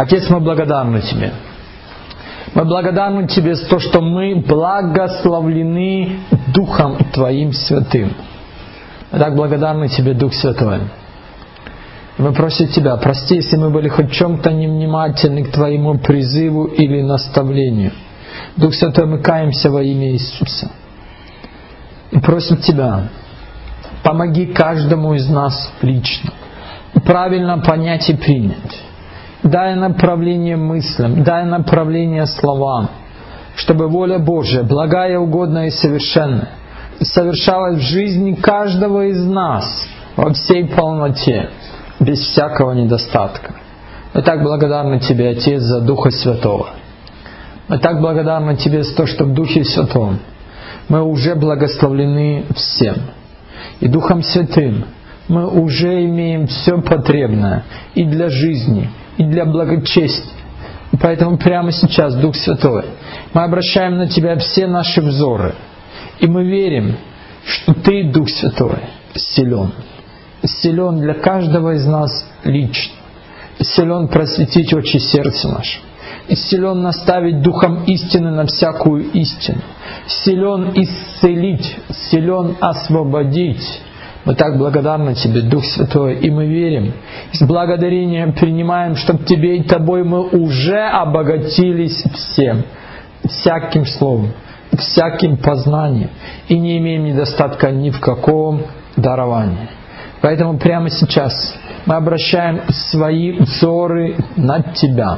Отец, мы благодарны Тебе. Мы благодарны Тебе за то, что мы благословлены Духом Твоим Святым. Мы так благодарны Тебе, Дух Святой. Мы просим Тебя, прости, если мы были хоть в чем-то невнимательны к Твоему призыву или наставлению. Дух Святой, мы каемся во имя Иисуса. И просим Тебя, помоги каждому из нас лично правильно понять и принять. Дай направление мыслям, дай направление словам, чтобы воля Божия, благая, угодная и совершенная, совершалась в жизни каждого из нас во всей полноте, без всякого недостатка. Мы так благодарны Тебе, Отец, за Духа Святого. Мы так благодарны Тебе за то, что в Духе Святом мы уже благословлены всем. И Духом Святым мы уже имеем все потребное и для жизни, и для благочестия. И поэтому прямо сейчас, Дух Святой, мы обращаем на Тебя все наши взоры. И мы верим, что Ты, Дух Святой, силен. Силен для каждого из нас лично. Силен просветить очи сердца нашего. И силен наставить духом истины на всякую истину. Силен исцелить, силен освободить. Мы так благодарны Тебе, Дух Святой, и мы верим, и с благодарением принимаем, что Тебе и Тобой мы уже обогатились всем, всяким словом, всяким познанием, и не имеем недостатка ни в каком даровании. Поэтому прямо сейчас мы обращаем свои взоры на Тебя,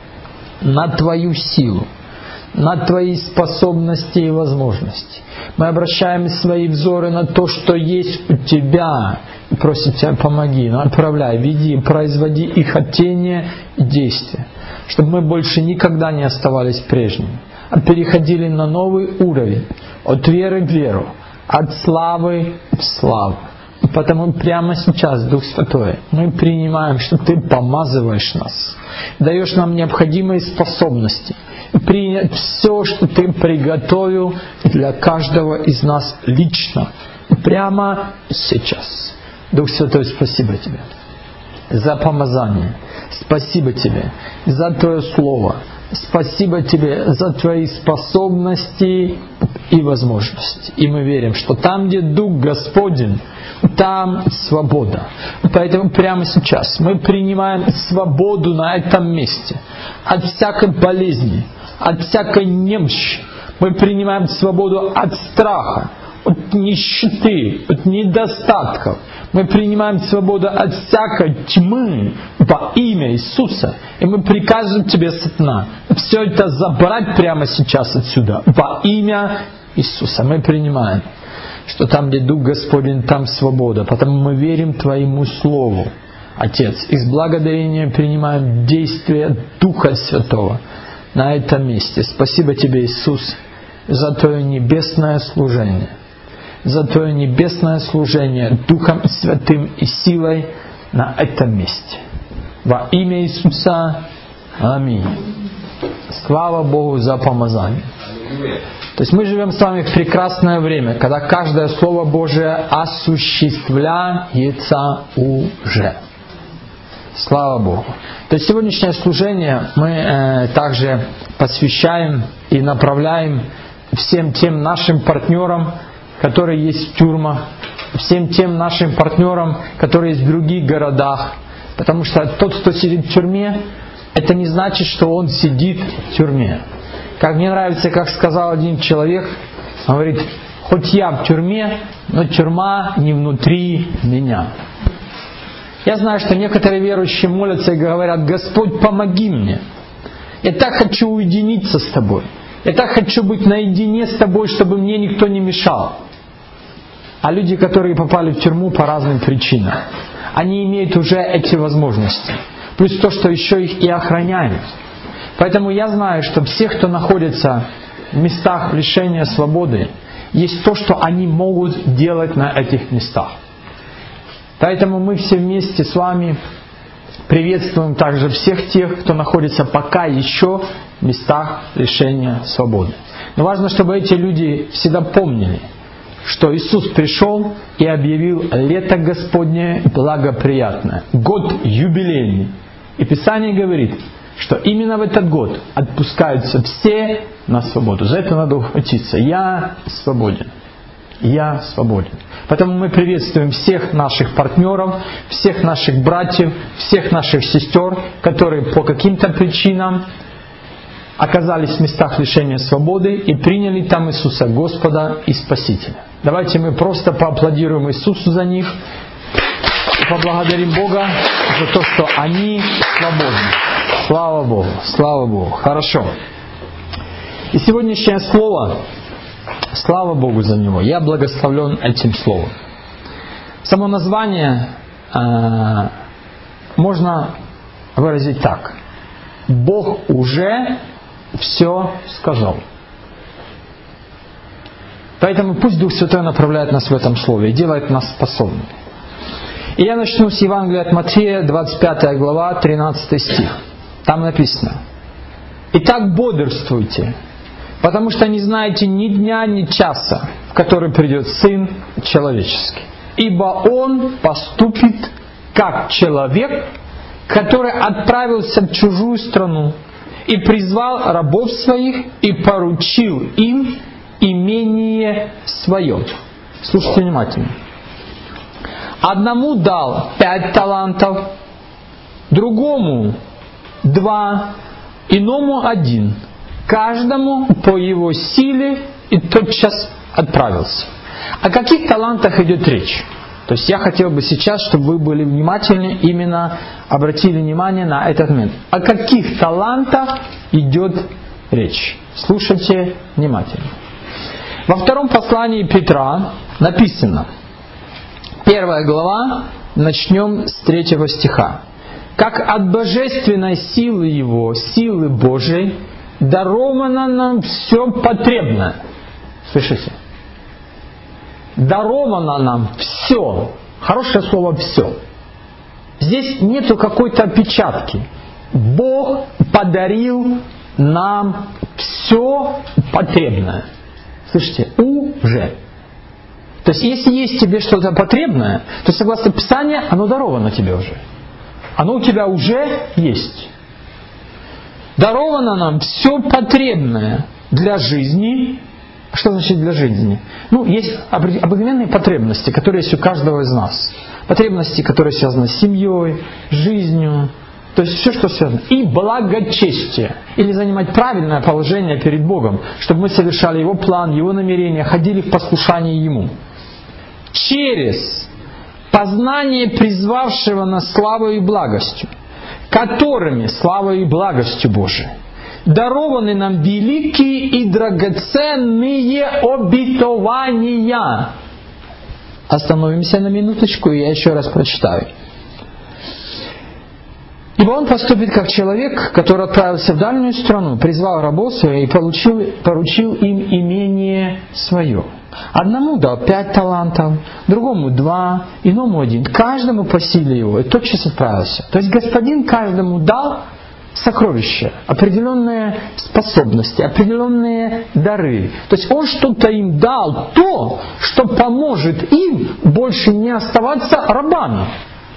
на Твою силу, на Твои способности и возможности. Мы обращаем свои взоры на то, что есть у Тебя. И просим Тебя, помоги, направляй, веди, производи и хотения, и действия. Чтобы мы больше никогда не оставались прежними, а переходили на новый уровень, от веры к веру, от славы в славу. И потому прямо сейчас, Дух Святой, мы принимаем, что Ты помазываешь нас, даешь нам необходимые способности, принять все, что Ты приготовил для каждого из нас лично, прямо сейчас. Дух Святой, спасибо Тебе за помазание, спасибо Тебе за Твое Слово, спасибо Тебе за Твои способности и возможности. И мы верим, что там, где Дух Господень, там свобода. Поэтому прямо сейчас мы принимаем свободу на этом месте от всякой болезни, от всякой немощи. Мы принимаем свободу от страха, от нищеты, от недостатков. Мы принимаем свободу от всякой тьмы во имя Иисуса. И мы приказываем Тебе, сатана, все это забрать прямо сейчас отсюда во имя Иисуса. Мы принимаем, что там, где Дух Господень, там свобода. Потому мы верим Твоему Слову, Отец. И с благодарением принимаем действие Духа Святого на этом месте. Спасибо Тебе, Иисус, за Твое небесное служение. За Твое небесное служение Духом Святым и силой на этом месте. Во имя Иисуса. Аминь. Слава Богу за помазание. То есть мы живем с вами в прекрасное время, когда каждое Слово Божие осуществляется уже. Слава Богу. То есть сегодняшнее служение мы также посвящаем и направляем всем тем нашим партнерам, которые есть в тюрьмах, всем тем нашим партнерам, которые есть в других городах. Потому что тот, кто сидит в тюрьме, это не значит, что он сидит в тюрьме. Как мне нравится, как сказал один человек, он говорит, хоть я в тюрьме, но тюрьма не внутри меня. Я знаю, что некоторые верующие молятся и говорят, Господь, помоги мне. Я так хочу уединиться с Тобой. Я так хочу быть наедине с Тобой, чтобы мне никто не мешал. А люди, которые попали в тюрьму по разным причинам, они имеют уже эти возможности. Плюс то, что еще их и охраняют. Поэтому я знаю, что все, кто находится в местах лишения свободы, есть то, что они могут делать на этих местах. Поэтому мы все вместе с вами приветствуем также всех тех, кто находится пока еще в местах лишения свободы. Но важно, чтобы эти люди всегда помнили, что Иисус пришел и объявил лето Господне благоприятное, год юбилейный. И Писание говорит, что именно в этот год отпускаются все на свободу. За это надо ухватиться. Я свободен. Я свободен. Поэтому мы приветствуем всех наших партнеров, всех наших братьев, всех наших сестер, которые по каким-то причинам оказались в местах лишения свободы и приняли там Иисуса Господа и Спасителя. Давайте мы просто поаплодируем Иисусу за них и поблагодарим Бога за то, что они свободны. Слава Богу, слава Богу. Хорошо. И сегодняшнее слово, слава Богу за него, я благословлен этим словом. Само название можно выразить так. Бог уже все сказал. Поэтому пусть Дух Святой направляет нас в этом слове и делает нас способными. И я начну с Евангелия от Матфея, 25 глава, 13 стих. Там написано: «Итак бодрствуйте, потому что не знаете ни дня, ни часа, в который придет Сын Человеческий. Ибо Он поступит, как человек, который отправился в чужую страну и призвал рабов своих и поручил им имение свое». Слушайте внимательно. Одному дал 5 талантов, другому 2, иному 1, каждому по его силе, и тотчас отправился. О каких талантах идет речь? То есть я хотел бы сейчас, чтобы вы были внимательны, именно обратили внимание на этот момент. О каких талантах идет речь? Слушайте внимательно. Во втором послании Петра написано, 1 глава, начнем с 3 стиха. «Как от божественной силы Его, силы Божией, даровано нам все потребное». Слышите? Даровано нам все. Хорошее слово «все». Здесь нету какой-то опечатки. Бог подарил нам все потребное. Слышите? Уже. То есть, если есть тебе что-то потребное, то согласно Писанию, оно даровано тебе уже. Оно у тебя уже есть. Даровано нам все потребное для жизни. Что значит для жизни? Есть обыкновенные потребности, которые есть у каждого из нас. Потребности, которые связаны с семьей, жизнью, то есть все, что связано. И благочестие. Или занимать правильное положение перед Богом, чтобы мы совершали Его план, Его намерения, ходили в послушании Ему. Через познание призвавшего нас славою и благостью, которыми, славою и благостью Божией, дарованы нам великие и драгоценные обетования. Остановимся на минуточку, и я еще раз прочитаю. «Ибо он поступит как человек, который отправился в дальнюю страну, призвал рабов своих и поручил им имение свое. Одному дал 5 талантов, другому 2, иному 1, каждому по силе его, и тотчас отправился». То есть Господин каждому дал сокровища, определенные способности, определенные дары. То есть Он что-то им дал, то, что поможет им больше не оставаться рабами.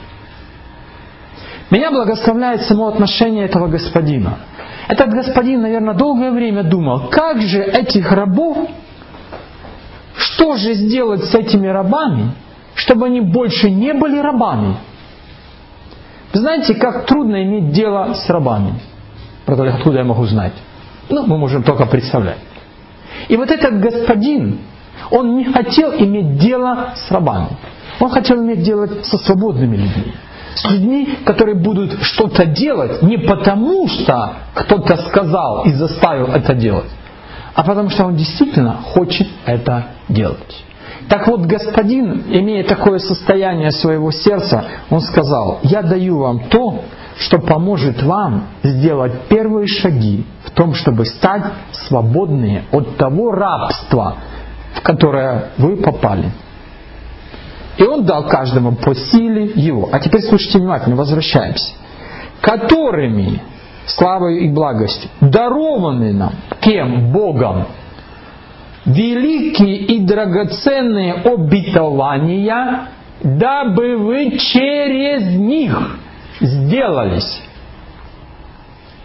Меня благословляет само отношение этого господина. Этот господин, наверное, долгое время думал, как же этих рабов, что же сделать с этими рабами, чтобы они больше не были рабами. Вы знаете, как трудно иметь дело с рабами. Правда, откуда я могу знать? Мы можем только представлять. И вот этот господин, он не хотел иметь дело с рабами. Он хотел иметь дело со свободными людьми. С людьми, которые будут что-то делать не потому, что кто-то сказал и заставил это делать, а потому что он действительно хочет это делать. Так вот, Господин, имея такое состояние своего сердца, Он сказал: «Я даю вам то, что поможет вам сделать первые шаги в том, чтобы стать свободными от того рабства, в которое вы попали». И Он дал каждому по силе его. А теперь слушайте внимательно, возвращаемся. «Которыми, славою и благостью, дарованы нам, кем? Богом, великие и драгоценные обетования, дабы вы через них сделались».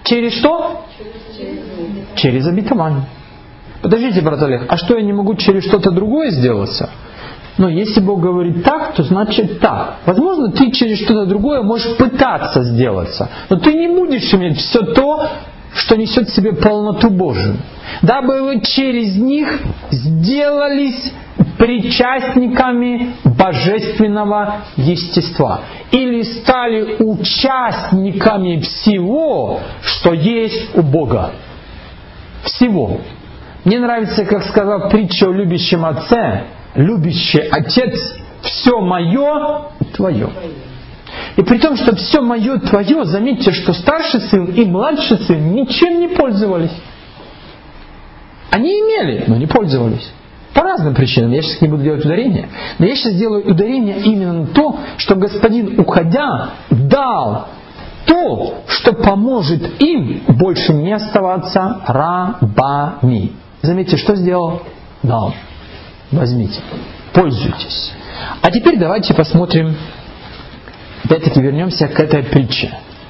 Через что? Через обетование. Подождите, брат Олег, а что, я не могу через что-то другое сделаться? Но если Бог говорит так, то значит так. Возможно, ты через что-то другое можешь пытаться сделаться, но ты не будешь иметь все то, что несет в себе полноту Божию. Дабы вы через них сделались причастниками божественного естества. Или стали участниками всего, что есть у Бога. Всего. Мне нравится, как сказал притча о любящем отце. Любящий отец, все мое твое. И при том, что все мое твое, заметьте, что старший сын и младший сын ничем не пользовались. Они имели, но не пользовались. По разным причинам. Я сейчас не буду делать ударение. Но я сейчас делаю ударение именно на то, что Господин, уходя, дал то, что поможет им больше не оставаться рабами. Заметьте, что сделал? Дал. Возьмите, пользуйтесь. А теперь давайте посмотрим, опять-таки вернемся к этой притче.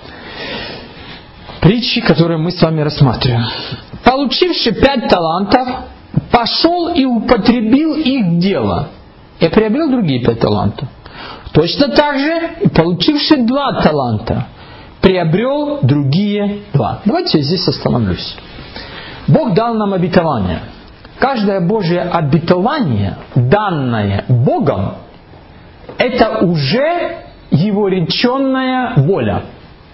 Притчи, которую мы с вами рассматриваем. Получивший 5 талантов, пошел и употребил их в дело, и приобрел другие 5 талантов. Точно так же и получивший 2 таланта, приобрел другие 2. Давайте я здесь остановлюсь. Бог дал нам обетование. Каждое Божье обетование, данное Богом, это уже Его реченная воля.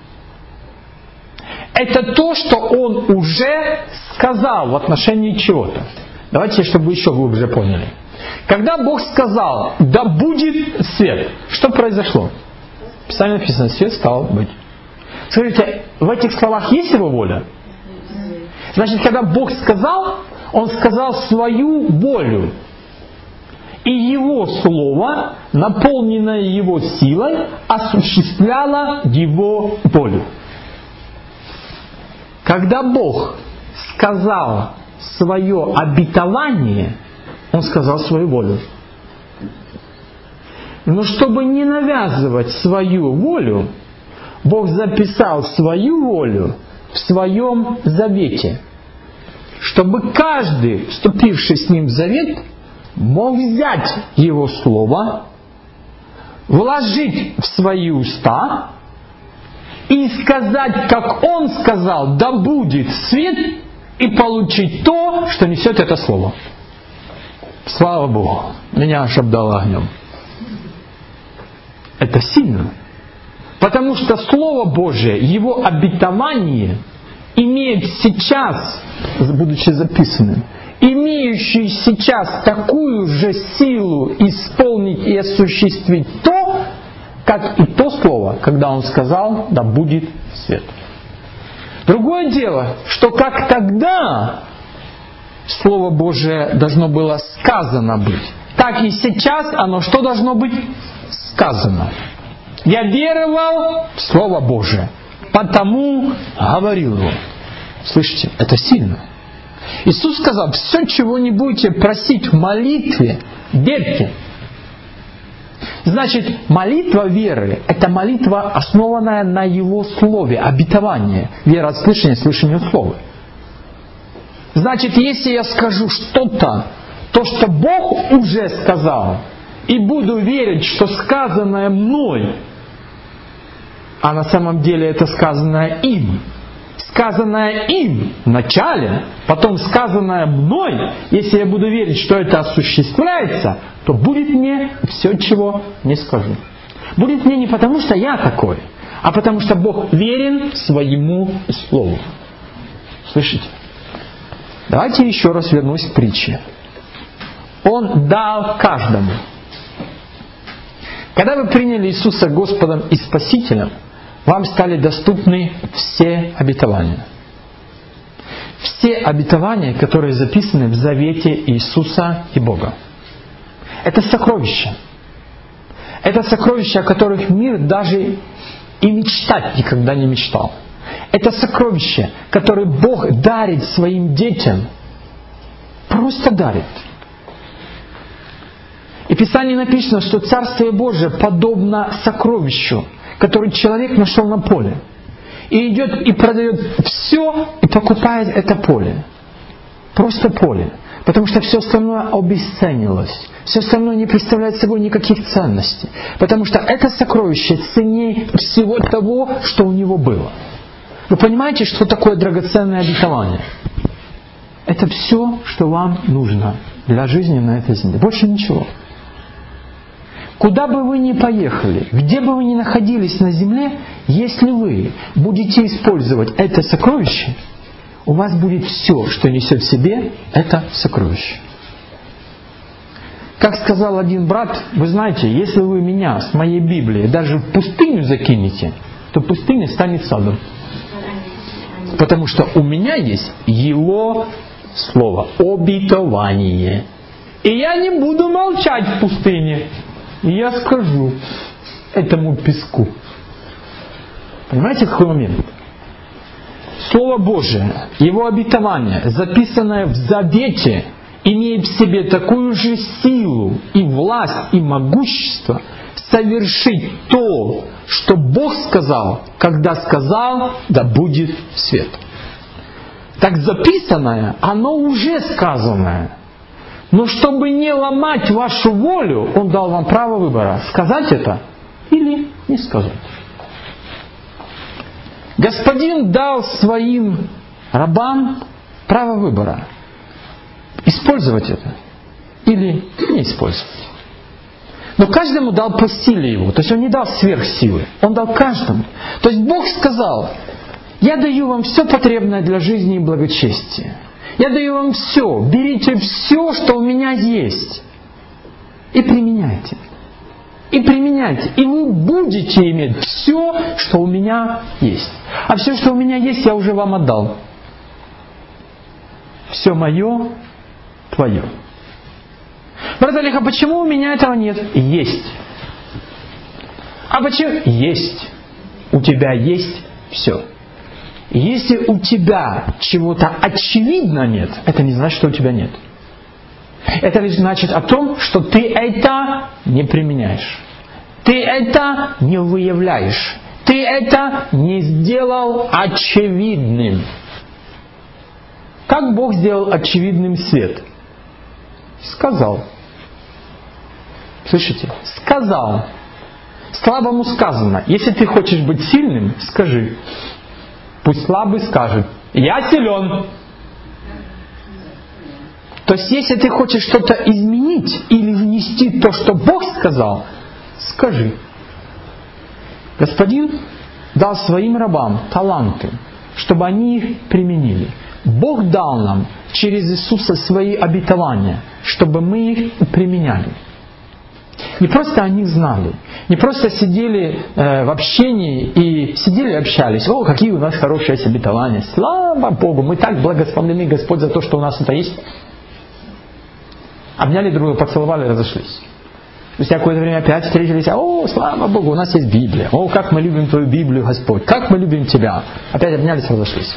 Это то, что Он уже сказал в отношении чего-то. Давайте, чтобы вы еще глубже поняли. Когда Бог сказал, да будет свет, что произошло? В Писании написано, свет стал быть. Скажите, в этих словах есть Его воля? Значит, когда Бог сказал, Он сказал свою волю. И Его Слово, наполненное Его силой, осуществляло Его волю. Когда Бог сказал свое обетование, Он сказал свою волю. Но чтобы не навязывать свою волю, Бог записал свою волю в Своем завете, чтобы каждый, вступивший с Ним в завет, мог взять Его Слово, вложить в свои уста и сказать, как Он сказал, да будет свет, и получить то, что несет это Слово. Слава Богу, меня аж обдало огнем. Это сильно. Потому что Слово Божие, Его обетование имеет сейчас, будучи записанным, имеющий сейчас такую же силу исполнить и осуществить то, как и то Слово, когда Он сказал, да будет свет. Другое дело, что как тогда Слово Божие должно было сказано быть, так и сейчас оно что должно быть сказано. Я веровал в Слово Божие, потому говорил его. Слышите, это сильно. Иисус сказал, все, чего не будете просить в молитве, верьте. Значит, молитва веры – это молитва, основанная на Его Слове, обетование. Вера от слышания, слышание от Слова. Значит, если я скажу что-то, то, что Бог уже сказал, и буду верить, что сказанное мной, а на самом деле это сказанное им в начале, потом сказанное мной, если я буду верить, что это осуществляется, то будет мне все, чего не скажу. Будет мне не потому, что я такой, а потому что Бог верен своему Слову. Слышите? Давайте еще раз вернусь к притче. Он дал каждому. Когда вы приняли Иисуса Господом и Спасителем, вам стали доступны все обетования. Все обетования, которые записаны в завете Иисуса и Бога. Это сокровища. Это сокровища, о которых мир даже и мечтать никогда не мечтал. Это сокровища, которые Бог дарит своим детям. Просто дарит. И в Писании написано, что Царствие Божие подобно сокровищу, который человек нашел на поле. и идет и продает все и покупает это поле. Просто поле. Потому что все остальное обесценилось. Все остальное не представляет собой никаких ценностей. Потому что это сокровище ценнее всего того, что у него было. Вы понимаете, что такое драгоценное обетование? Это все, что вам нужно для жизни на этой земле. Больше ничего. Куда бы вы ни поехали, где бы вы ни находились на земле, если вы будете использовать это сокровище, у вас будет все, что несет в себе это сокровище. Как сказал один брат, вы знаете, если вы меня с моей Библией даже в пустыню закинете, то пустыня станет садом. Потому что у меня есть его слово, обетование. И я не буду молчать в пустыне. И я скажу этому песку. Понимаете, какой момент? Слово Божие, его обетование, записанное в завете, имеет в себе такую же силу и власть и могущество совершить то, что Бог сказал, когда сказал, да будет свет. Так записанное, оно уже сказанное. Но чтобы не ломать вашу волю, Он дал вам право выбора, сказать это или не сказать. Господин дал своим рабам право выбора. Использовать это или не использовать. Но каждому дал по силе его. То есть Он не дал сверхсилы. Он дал каждому. То есть Бог сказал: я даю вам все потребное для жизни и благочестия. Я даю вам все. Берите все, что у меня есть. И применяйте. И применяйте. И вы будете иметь все, что у меня есть. А все, что у меня есть, я уже вам отдал. Все мое, твое. Брат Олег, а почему у меня этого нет? Есть. А почему? Есть. У тебя есть все. Если у тебя чего-то очевидно нет, это не значит, что у тебя нет. Это лишь значит о том, что ты это не применяешь. Ты это не выявляешь. Ты это не сделал очевидным. Как Бог сделал очевидным свет? Сказал. Слышите? Сказал. Слабому сказано: если ты хочешь быть сильным, скажи. Пусть слабый скажет: я силен. То есть, если ты хочешь что-то изменить или внести то, что Бог сказал, скажи. Господин дал своим рабам таланты, чтобы они их применили. Бог дал нам через Иисуса свои обетования, чтобы мы их применяли. Не просто они знали, не просто сидели в общении и сидели и общались. О, какие у нас хорошие обетования. Слава Богу, мы так благословлены, Господь, за то, что у нас это есть. Обняли друг друга, поцеловали и разошлись. Спустя какое-то время опять встретились. О, слава Богу, у нас есть Библия. О, как мы любим Твою Библию, Господь. Как мы любим Тебя. Опять обнялись и разошлись.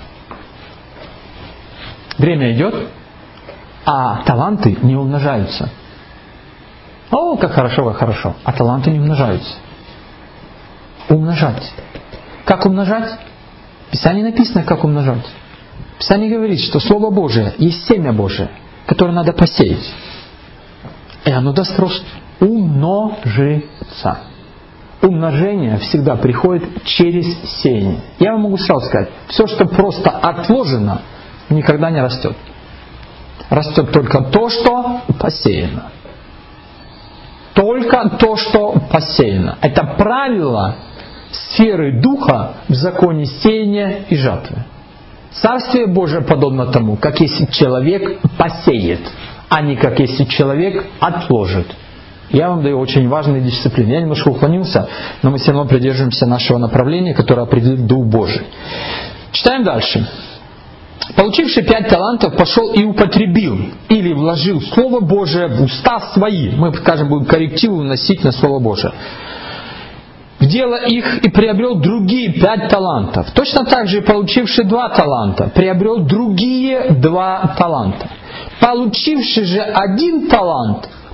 Время идет, а таланты не умножаются. О, как хорошо, как хорошо. А таланты не умножаются. Умножать. Как умножать? В Писании написано, как умножать. Писание говорит, что Слово Божие есть семя Божие, которое надо посеять. И оно даст рост. Умножится. Умножение всегда приходит через сеяние. Я вам могу сразу сказать, все, что просто отложено, никогда не растет. Растет только то, что посеяно. Только то, что посеяно. Это правило сферы духа в законе сеяния и жатвы. Царствие Божие подобно тому, как если человек посеет, а не как если человек отложит. Я вам даю очень важные дисциплины. Я немножко уклонился, но мы все равно придерживаемся нашего направления, которое определит Дух Божий. Читаем дальше. Получивший 5 талантов пошел и употребил, или вложил Слово Божие в уста свои. Мы, скажем, будем коррективы вносить на Слово Божие. В дело их и приобрел другие 5 талантов. Точно так же и получивший 2 таланта приобрел другие 2 таланта. Получивший же 1 талант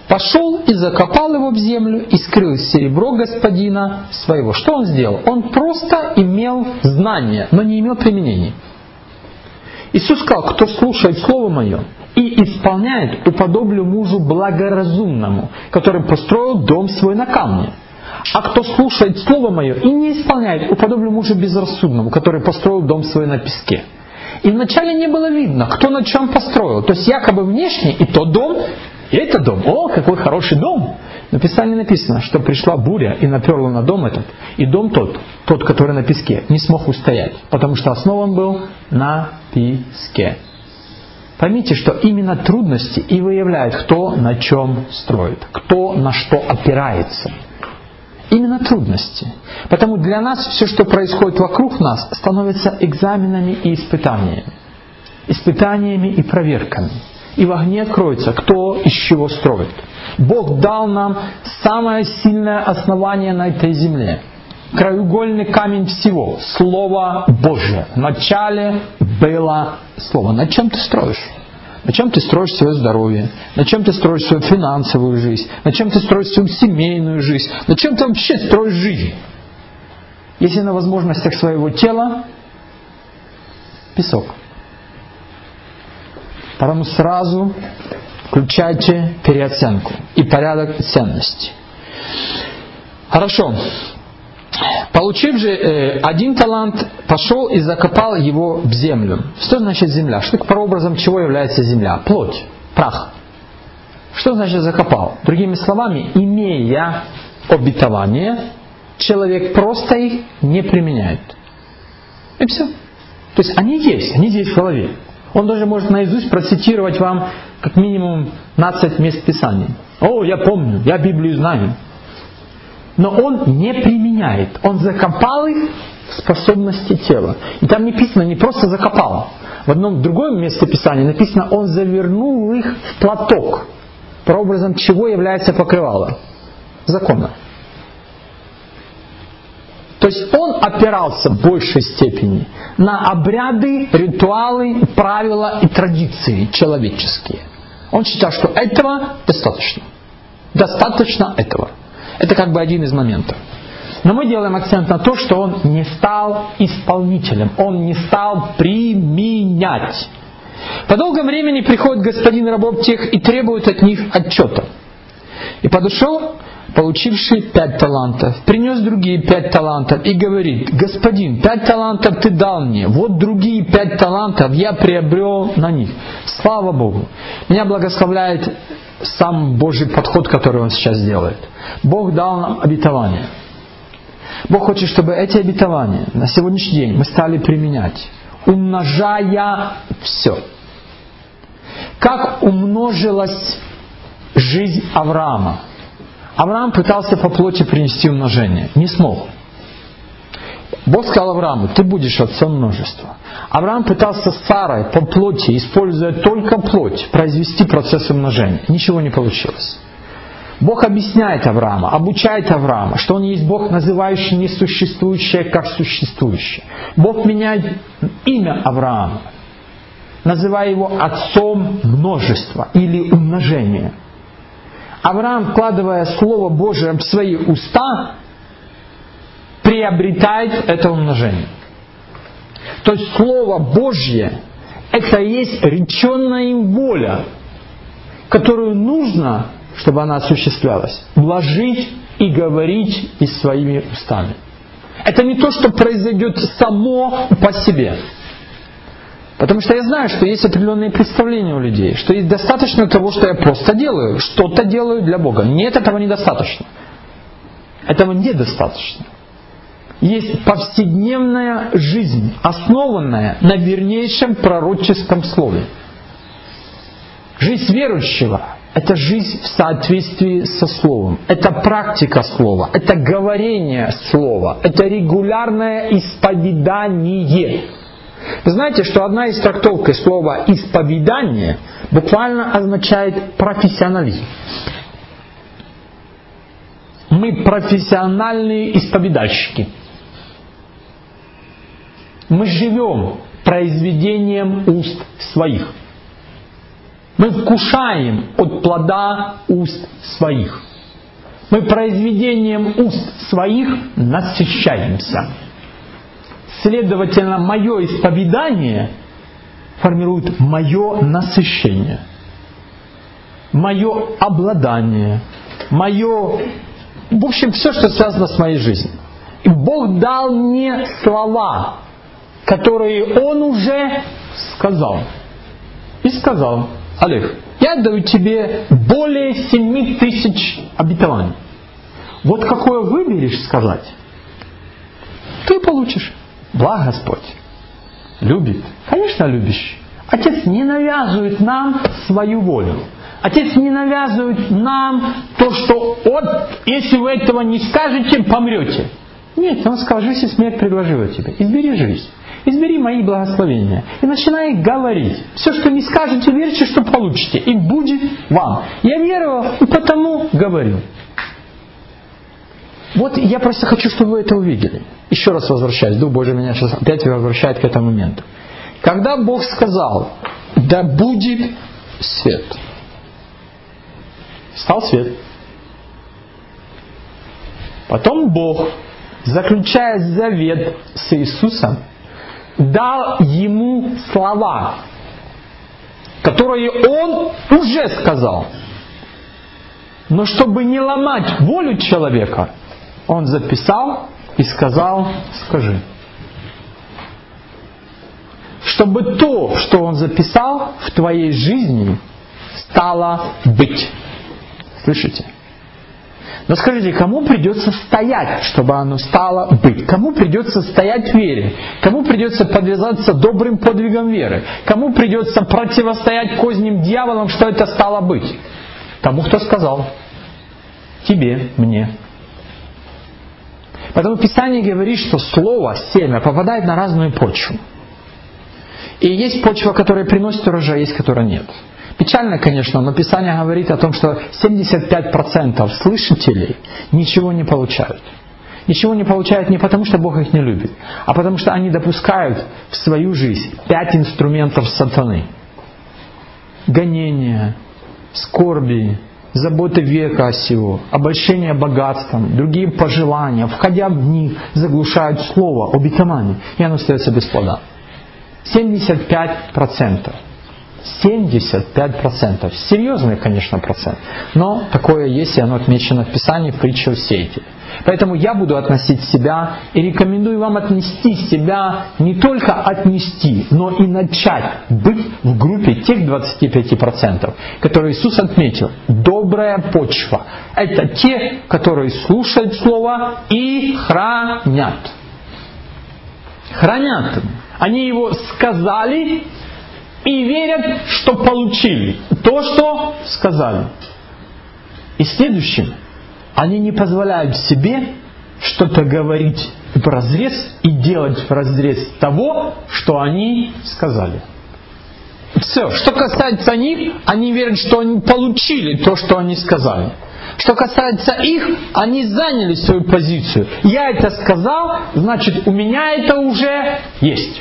пошел и закопал его в землю, и скрыл серебро господина своего. Что он сделал? Он просто имел знания, но не имел применений. Иисус сказал: кто слушает Слово Мое и исполняет, уподоблю мужу благоразумному, который построил дом свой на камне. А кто слушает Слово Мое и не исполняет, уподоблю мужу безрассудному, который построил дом свой на песке. И вначале не было видно, кто на чем построил. То есть якобы внешне и тот дом, и этот дом. О, какой хороший дом! Но в Писании написано, что пришла буря и наперла на дом этот. И дом тот, который на песке, не смог устоять, потому что основан был на песке. Поймите, что именно трудности и выявляют, кто на чем строит, кто на что опирается. Именно трудности. Потому для нас все, что происходит вокруг нас, становится экзаменами и испытаниями. Испытаниями и проверками. И в огне откроется, кто из чего строит. Бог дал нам самое сильное основание на этой земле. Краеугольный камень всего. Слово Божье. В начале было Слово. На чем ты строишь? На чем ты строишь свое здоровье? На чем ты строишь свою финансовую жизнь? На чем ты строишь свою семейную жизнь? На чем ты вообще строишь жизнь? Если на возможностях своего тела, песок. Поэтому сразу включайте переоценку и порядок ценностей. Хорошо. Получив же один талант, пошел и закопал его в землю. Что значит земля? Что прообразом чего является земля? Плоть, прах. Что значит закопал? Другими словами, имея обетование, человек просто их не применяет. И все. То есть они есть в голове. Он даже может наизусть процитировать вам как минимум 15 мест Писания. О, я помню, я Библию знаю. Но он не применяет. Он закопал их в способности тела. И там написано не просто закопал. В одном другом месте Писания написано, он завернул их в платок. Прообразом чего является покрывало? Закона. То есть он опирался в большей степени на обряды, ритуалы, правила и традиции человеческие. Он считал, что этого достаточно. Достаточно этого. Это как бы один из моментов. Но мы делаем акцент на то, что он не стал исполнителем. Он не стал применять. По долгому времени приходит господин рабов тех и требует от них отчета. И подошел, получивший 5 талантов, принес другие 5 талантов и говорит: господин, 5 талантов ты дал мне, вот другие 5 талантов я приобрел на них. Слава Богу! Меня благословляет сам Божий подход, который Он сейчас делает. Бог дал нам обетование. Бог хочет, чтобы эти обетования на сегодняшний день мы стали применять, умножая все. Как умножилась жизнь Авраама? Авраам пытался по плоти принести умножение. Не смог. Бог сказал Аврааму: ты будешь отцом множества. Авраам пытался с Сарой по плоти, используя только плоть, произвести процесс умножения. Ничего не получилось. Бог объясняет Авраама, обучает Авраама, что он есть Бог, называющий несуществующее как существующее. Бог меняет имя Авраама, называя его отцом множества или умножения. Авраам, вкладывая Слово Божие в свои уста, приобретает это умножение. То есть Слово Божье — это и есть реченная им воля, которую нужно, чтобы она осуществлялась, вложить и говорить и своими устами. Это не то, что произойдет само по себе. Потому что я знаю, что есть определенные представления у людей, что есть достаточно того, что я просто делаю, что-то делаю для Бога. Нет, этого недостаточно. Этого недостаточно. Есть повседневная жизнь, основанная на вернейшем пророческом слове. Жизнь верующего — это жизнь в соответствии со Словом. Это практика Слова, это говорение Слова, это регулярное исповедание. Вы знаете, что одна из трактовок слова «исповедание» буквально означает профессионализм. Мы профессиональные исповедальщики. Мы живем произведением уст своих. Мы вкушаем от плода уст своих. Мы произведением уст своих насыщаемся. Следовательно, мое исповедание формирует мое насыщение, мое обладание, мое... В общем, все, что связано с моей жизнью. И Бог дал мне слова, которые Он уже сказал. И сказал: Олег, я даю тебе более 7000 обетований. Вот какое выберешь сказать, ты получишь. Благ Господь любит. Конечно, любящий. Отец не навязывает нам свою волю. Отец не навязывает нам то, что вот, если вы этого не скажете, помрете. Нет, Он сказал: жизнь и смерть предложила тебе. Избери жизнь. Избери мои благословения. И начинай говорить. Все, что не скажете, верьте, что получите. И будет вам. Я веровал, и потому говорю. Вот я просто хочу, чтобы вы это увидели. Еще раз возвращаюсь. Дух Божий меня сейчас опять возвращает к этому моменту. Когда Бог сказал: да будет свет, стал свет. Потом Бог, заключая завет с Иисусом, дал ему слова, которые Он уже сказал. Но чтобы не ломать волю человека, Он записал и сказал: скажи. Чтобы то, что Он записал в твоей жизни, стало быть. Слышите? Но скажите, кому придется стоять, чтобы оно стало быть? Кому придется стоять в вере? Кому придется подвязаться добрым подвигом веры? Кому придется противостоять козням дьяволам, что это стало быть? Тому, кто сказал: тебе, мне. Поэтому Писание говорит, что слово, семя попадает на разную почву. И есть почва, которая приносит урожай, есть, которая нет. Печально, конечно, но Писание говорит о том, что 75% слышателей ничего не получают. Ничего не получают не потому, что Бог их не любит, а потому что они допускают в свою жизнь 5 инструментов сатаны. Гонения, скорби, заботы века сего, обольщение богатством, другие пожелания, входя в них, заглушают слово, обетование, и оно остается без плода. 75%. 75%. Серьезный, конечно, процент. Но такое есть, и оно отмечено в Писании, в притче о сеятеле. Поэтому я буду относить себя и рекомендую вам отнести себя, не только отнести, но и начать быть в группе тех 25%, которые Иисус отметил. Добрая почва. Это те, которые слушают Слово и хранят. Хранят. Они его сказали и верят, что получили то, что сказали. И следующим, они не позволяют себе что-то говорить вразрез и делать вразрез того, что они сказали. Все. Что касается них, они верят, что они получили то, что они сказали. Что касается их, они заняли свою позицию. Я это сказал, значит, у меня это уже есть.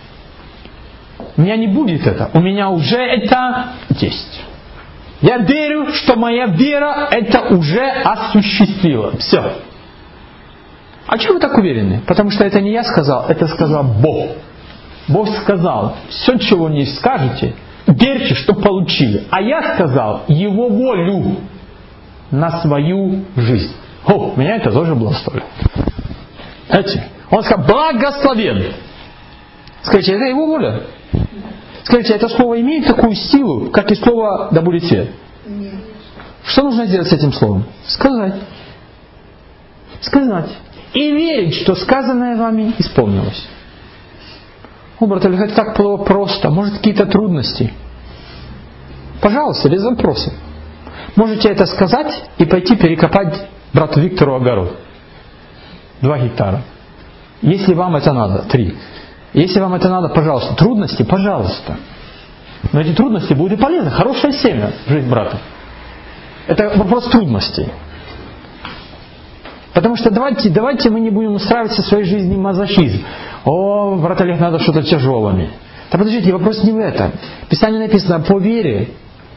У меня не будет это. У меня уже это есть. Я верю, что моя вера это уже осуществила. Все. А чего вы так уверены? Потому что это не я сказал, это сказал Бог. Бог сказал: все, чего не скажете, верьте, что получили. А я сказал Его волю на свою жизнь. О, меня это тоже благословит. Знаете, Он сказал: благословен. Скажите, это Его воля? Скажите, это слово имеет такую силу, как и слово «да будет свет»? Нет. Что нужно сделать с этим словом? Сказать. Сказать. И верить, что сказанное вами исполнилось. О, брат Олег, это так просто. Может, какие-то трудности? Пожалуйста, без вопросов. Можете это сказать и пойти перекопать брату Виктору огород. 2 гектара. Если вам это надо, 3. Если вам это надо, пожалуйста. Трудности, пожалуйста. Но эти трудности будут и полезны. Хорошее семя в жизнь брата. Это вопрос трудностей. Потому что давайте мы не будем устраивать в своей жизни мазохизм. О, брат Олег, надо что-то тяжелыми. Да подождите, вопрос не в этом. В Писании написано: по вере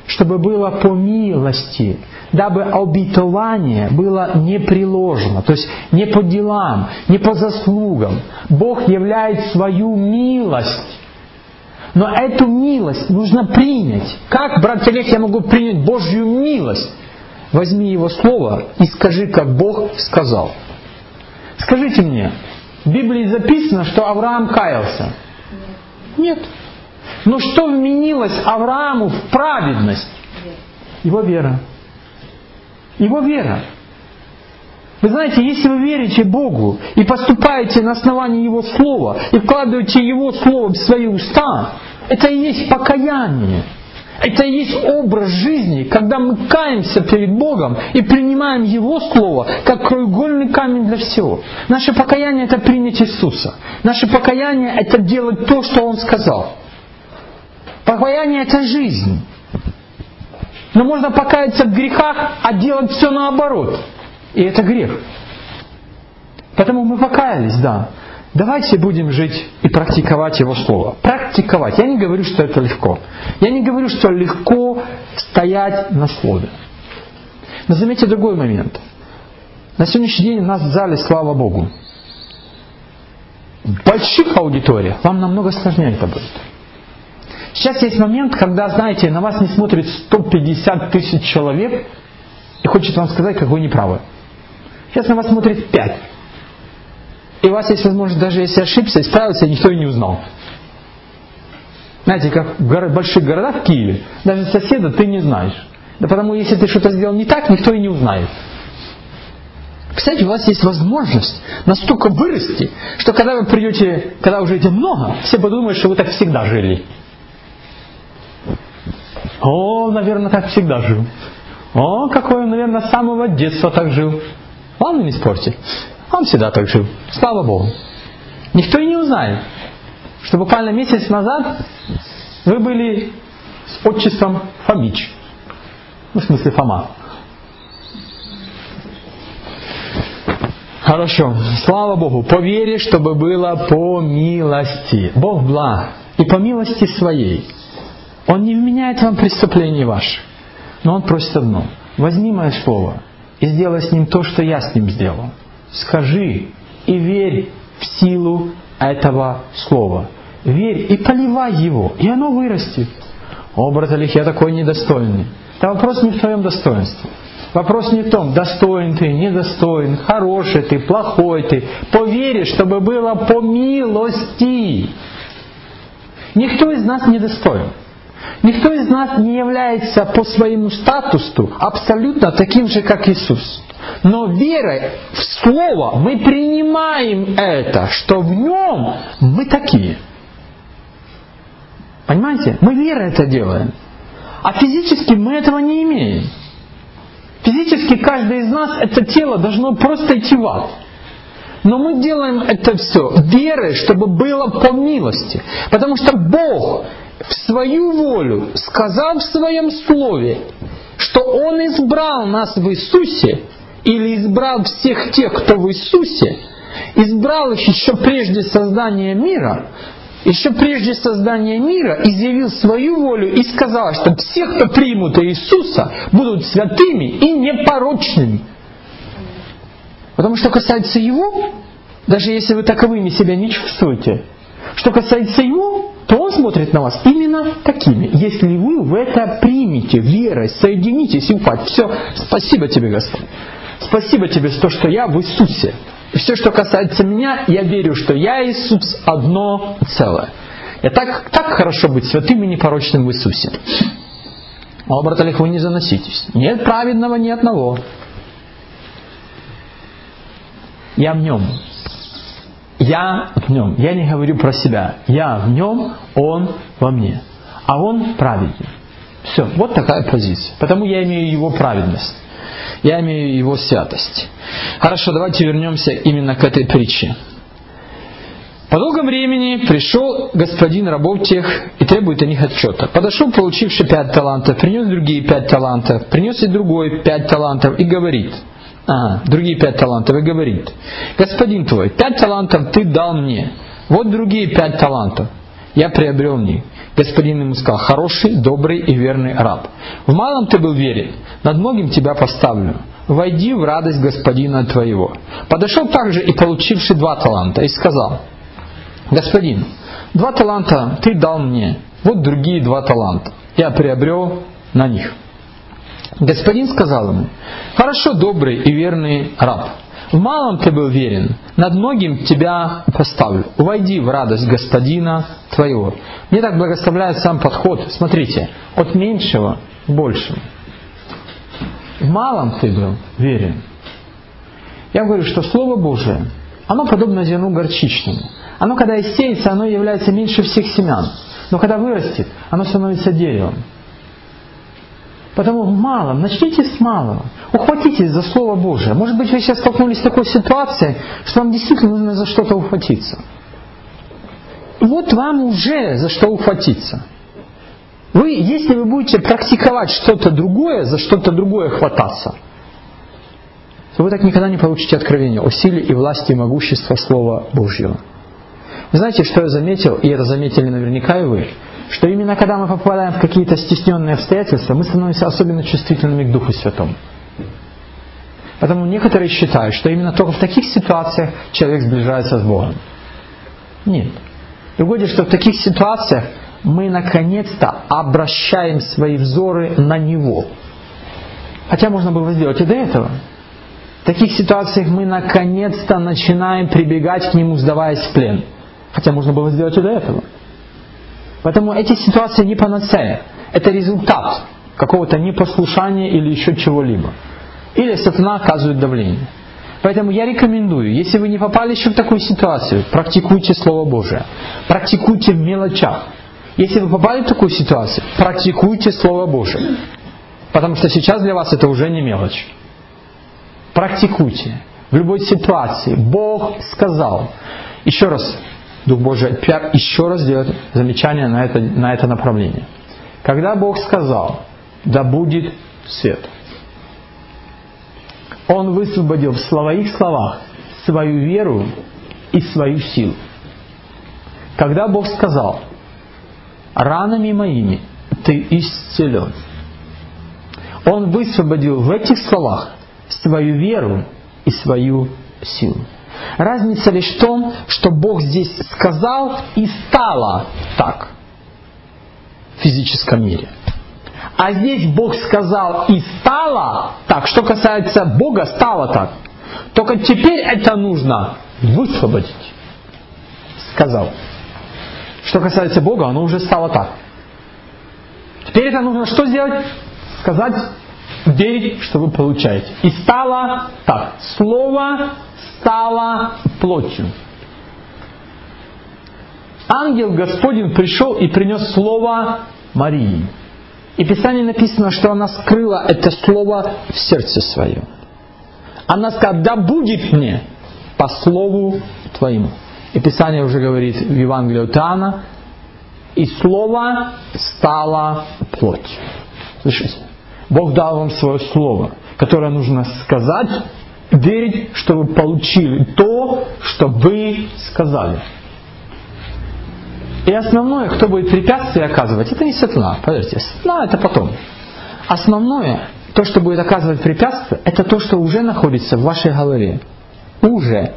чтобы было по милости, дабы обетование было непреложно, то есть не по делам, не по заслугам. Бог являет свою милость. Но эту милость нужно принять. Как, брат Олег, я могу принять Божью милость? Возьми Его Слово и скажи, как Бог сказал. Скажите мне, в Библии записано, что Авраам каялся? Нет. Но что вменилось Аврааму в праведность? Его вера. Его вера. Вы знаете, если вы верите Богу и поступаете на основании Его Слова и вкладываете Его Слово в свои уста, это и есть покаяние. Это и есть образ жизни, когда мы каемся перед Богом и принимаем Его Слово как краеугольный камень для всего. Наше покаяние — это принять Иисуса. Наше покаяние — это делать то, что Он сказал. Покаяние — это жизнь. Но можно покаяться в грехах, а делать все наоборот. И это грех. Поэтому мы покаялись, да. Давайте будем жить и практиковать Его Слово. Практиковать. Я не говорю, что это легко. Я не говорю, что легко стоять на Слове. Но заметьте другой момент. На сегодняшний день у нас в зале, слава Богу, в больших аудиториях вам намного сложнее это будет. Сейчас есть момент, когда, знаете, на вас не смотрит 150 тысяч человек и хочет вам сказать, как вы неправы. Сейчас на вас смотрит 5. И у вас есть возможность, даже если ошибся, исправиться, и никто и не узнал. Знаете, как в больших городах, в Киеве, даже соседа ты не знаешь. Да потому, если ты что-то сделал не так, никто и не узнает. Кстати, у вас есть возможность настолько вырасти, что когда вы придете, когда уже идете много, все подумают, что вы так всегда жили. О, наверное, так всегда жил. О, какой он, наверное, с самого детства так жил. Ладно, не спорьте. Он всегда так жил. Слава Богу. Никто и не узнает, что буквально месяц назад вы были с отчеством Фомич. Ну, в смысле Фома. Хорошо. Слава Богу. По вере, чтобы было по милости. Бог благ. И по милости своей. Он не вменяет вам преступлений ваших. Но Он просит одно. Возьми мое слово и сделай с ним то, что я с ним сделал. Скажи и верь в силу этого слова. Верь и поливай его, и оно вырастет. О, брат Олег, я такой недостойный. Да вопрос не в твоем достоинстве. Вопрос не в том, достоин ты, недостоин, хороший ты, плохой ты. По вере, чтобы было по милости. Никто из нас не достоин. Никто из нас не является по своему статусу абсолютно таким же, как Иисус. Но верой в Слово мы принимаем это, что в Нем мы такие. Понимаете? Мы верой это делаем. А физически мы этого не имеем. Физически каждый из нас, это тело должно просто идти в ад. Но мы делаем это все верой, чтобы было по милости. Потому что Бог в свою волю сказал в Своем Слове, что Он избрал нас в Иисусе, или избрал всех тех, кто в Иисусе, избрал их еще прежде создания мира, изъявил свою волю и сказал, что все, кто примут Иисуса, будут святыми и непорочными. Потому что касается Его, даже если вы таковыми себя не чувствуете, что касается Его, то Он смотрит на вас именно такими. Если вы в это примете верой, соединитесь и упадете. Все, спасибо Тебе, Господь. Спасибо Тебе за то, что я в Иисусе. И все, что касается меня, я верю, что я и Иисус одно целое. И так хорошо быть святым и непорочным в Иисусе. О, брат Олег, вы не заноситесь. Нет праведного ни одного. Я в Нем. Я в Нем. Я не говорю про себя. Я в Нем, Он во мне. А Он праведен. Все, вот такая позиция. Потому я имею Его праведность. Я имею Его святость. Хорошо, давайте вернемся именно к этой притче. По долгом времени пришел господин рабов тех и требует о них отчета. Подошел, получивший 5 талантов, принес другие 5 талантов, принес и другой 5 талантов и говорит. Другие 5 талантов и говорит: господин твой, 5 талантов ты дал мне, вот другие 5 талантов. я приобрел в них. Господин ему сказал: хороший, добрый и верный раб. В малом ты был верен, над многим тебя поставлю. Войди в радость господина твоего. Подошел также и получивший 2 таланта, и сказал: господин, 2 таланта ты дал мне, вот другие 2 таланта. Я приобрел на них. Господин сказал ему: хорошо, добрый и верный раб. В малом ты был верен, над многим тебя поставлю. Войди в радость господина твоего. Мне так благословляет сам подход. Смотрите, от меньшего к большему. В малом ты был верен. Я говорю, что Слово Божие, оно подобно зерну горчичному. Оно, когда и сеется, оно является меньше всех семян. Но когда вырастет, оно становится деревом. Потому в малом, начните с малого. Ухватитесь за Слово Божие. Может быть, вы сейчас столкнулись с такой ситуацией, что вам действительно нужно за что-то ухватиться. Вот вам уже за что ухватиться. Если вы будете практиковать что-то другое, за что-то другое хвататься, то вы так никогда не получите откровения о силе и власти и могуществе Слова Божьего. Вы знаете, что я заметил, и это заметили наверняка и вы, что именно когда мы попадаем в какие-то стесненные обстоятельства, мы становимся особенно чувствительными к Духу Святому. Поэтому некоторые считают, что именно только в таких ситуациях человек сближается с Богом. Нет. Другое дело, что в таких ситуациях мы наконец-то обращаем свои взоры на Него. Хотя можно было сделать и до этого. В таких ситуациях мы наконец-то начинаем прибегать к Нему, сдаваясь в плен. Хотя можно было сделать и до этого. Поэтому эти ситуации не панацея. Это результат какого-то непослушания или еще чего-либо. Или сатана оказывает давление. Поэтому я рекомендую, если вы не попали еще в такую ситуацию, практикуйте Слово Божие. Практикуйте в мелочах. Если вы попали в такую ситуацию, практикуйте Слово Божие. Потому что сейчас для вас это уже не мелочь. Практикуйте. В любой ситуации. Бог сказал. Еще раз, Дух Божий еще раз делает замечание на это направление. Когда Бог сказал: да будет свет, Он высвободил в своих словах свою веру и свою силу. Когда Бог сказал: ранами моими ты исцелен, Он высвободил в этих словах свою веру и свою силу. Разница лишь в том, что Бог здесь сказал и стало так в физическом мире. А здесь Бог сказал и стало так. Что касается Бога, стало так. Только теперь это нужно высвободить. Сказал. Что касается Бога, оно уже стало так. Теперь это нужно что сделать? Сказать, верить, что вы получаете. И стало так. Слово стало плотью. Ангел Господень пришел и принес слово Марии. И в Писании написано, что она скрыла это слово в сердце своем. Она сказала: да будет мне по слову твоему. И Писание уже говорит в Евангелии от Иоанна: и слово стало плотью. Слышите? Бог дал вам свое слово, которое нужно сказать, верить, что вы получили то, что вы сказали. И основное, кто будет препятствия оказывать, это не сатана, поверьте. Сатана это потом. Основное, то, что будет оказывать препятствия, это то, что уже находится в вашей голове. Уже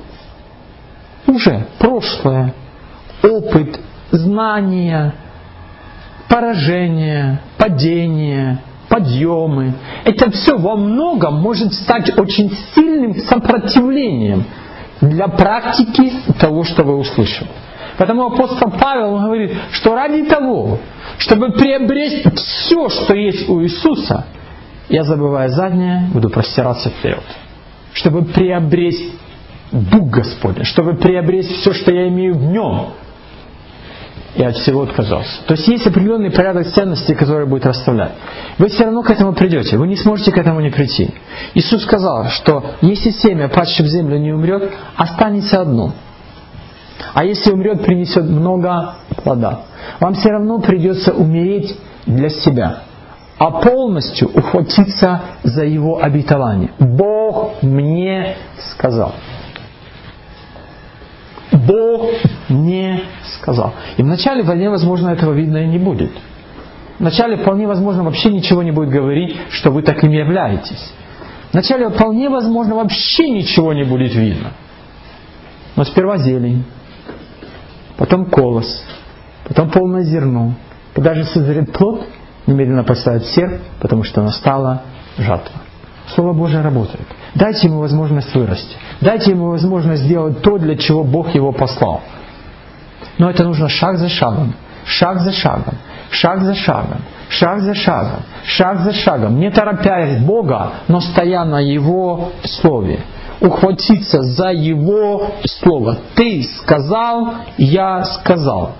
прошлое, опыт, знания, поражение, падение, подъемы. Это все во многом может стать очень сильным сопротивлением для практики того, что вы услышали. Поэтому апостол Павел говорит, что ради того, чтобы приобрести все, что есть у Иисуса, я, забывая заднее, буду простираться вперед. Чтобы приобрести Дух Господень, чтобы приобрести все, что я имею в Нем, я от всего отказался. То есть есть определенный порядок ценностей, который будет расставлять. Вы все равно к этому придете, вы не сможете к этому не прийти. Иисус сказал, что если семя, падшее в землю, не умрет, останется одно. А если умрет, принесет много плода. Вам все равно придется умереть для себя, а полностью ухватиться за Его обетование. Бог мне сказал. Бог мне сказал. И вначале вполне возможно этого видно и не будет. Вначале вполне возможно вообще ничего не будет говорить, что вы таким являетесь. Вначале вполне возможно вообще ничего не будет видно. Но сперва зелень, потом колос, потом полное зерно. Когда же созреет плод, немедленно поставят серп, потому что настала жатва. Слово Божие работает. Дайте ему возможность вырасти. Дайте ему возможность сделать то, для чего Бог его послал. Но это нужно шаг за шагом, шаг за шагом, шаг за шагом, шаг за шагом, шаг за шагом, не торопясь Бога, но стоя на Его Слове. Ухватиться за Его Слово. Ты сказал, я сказал.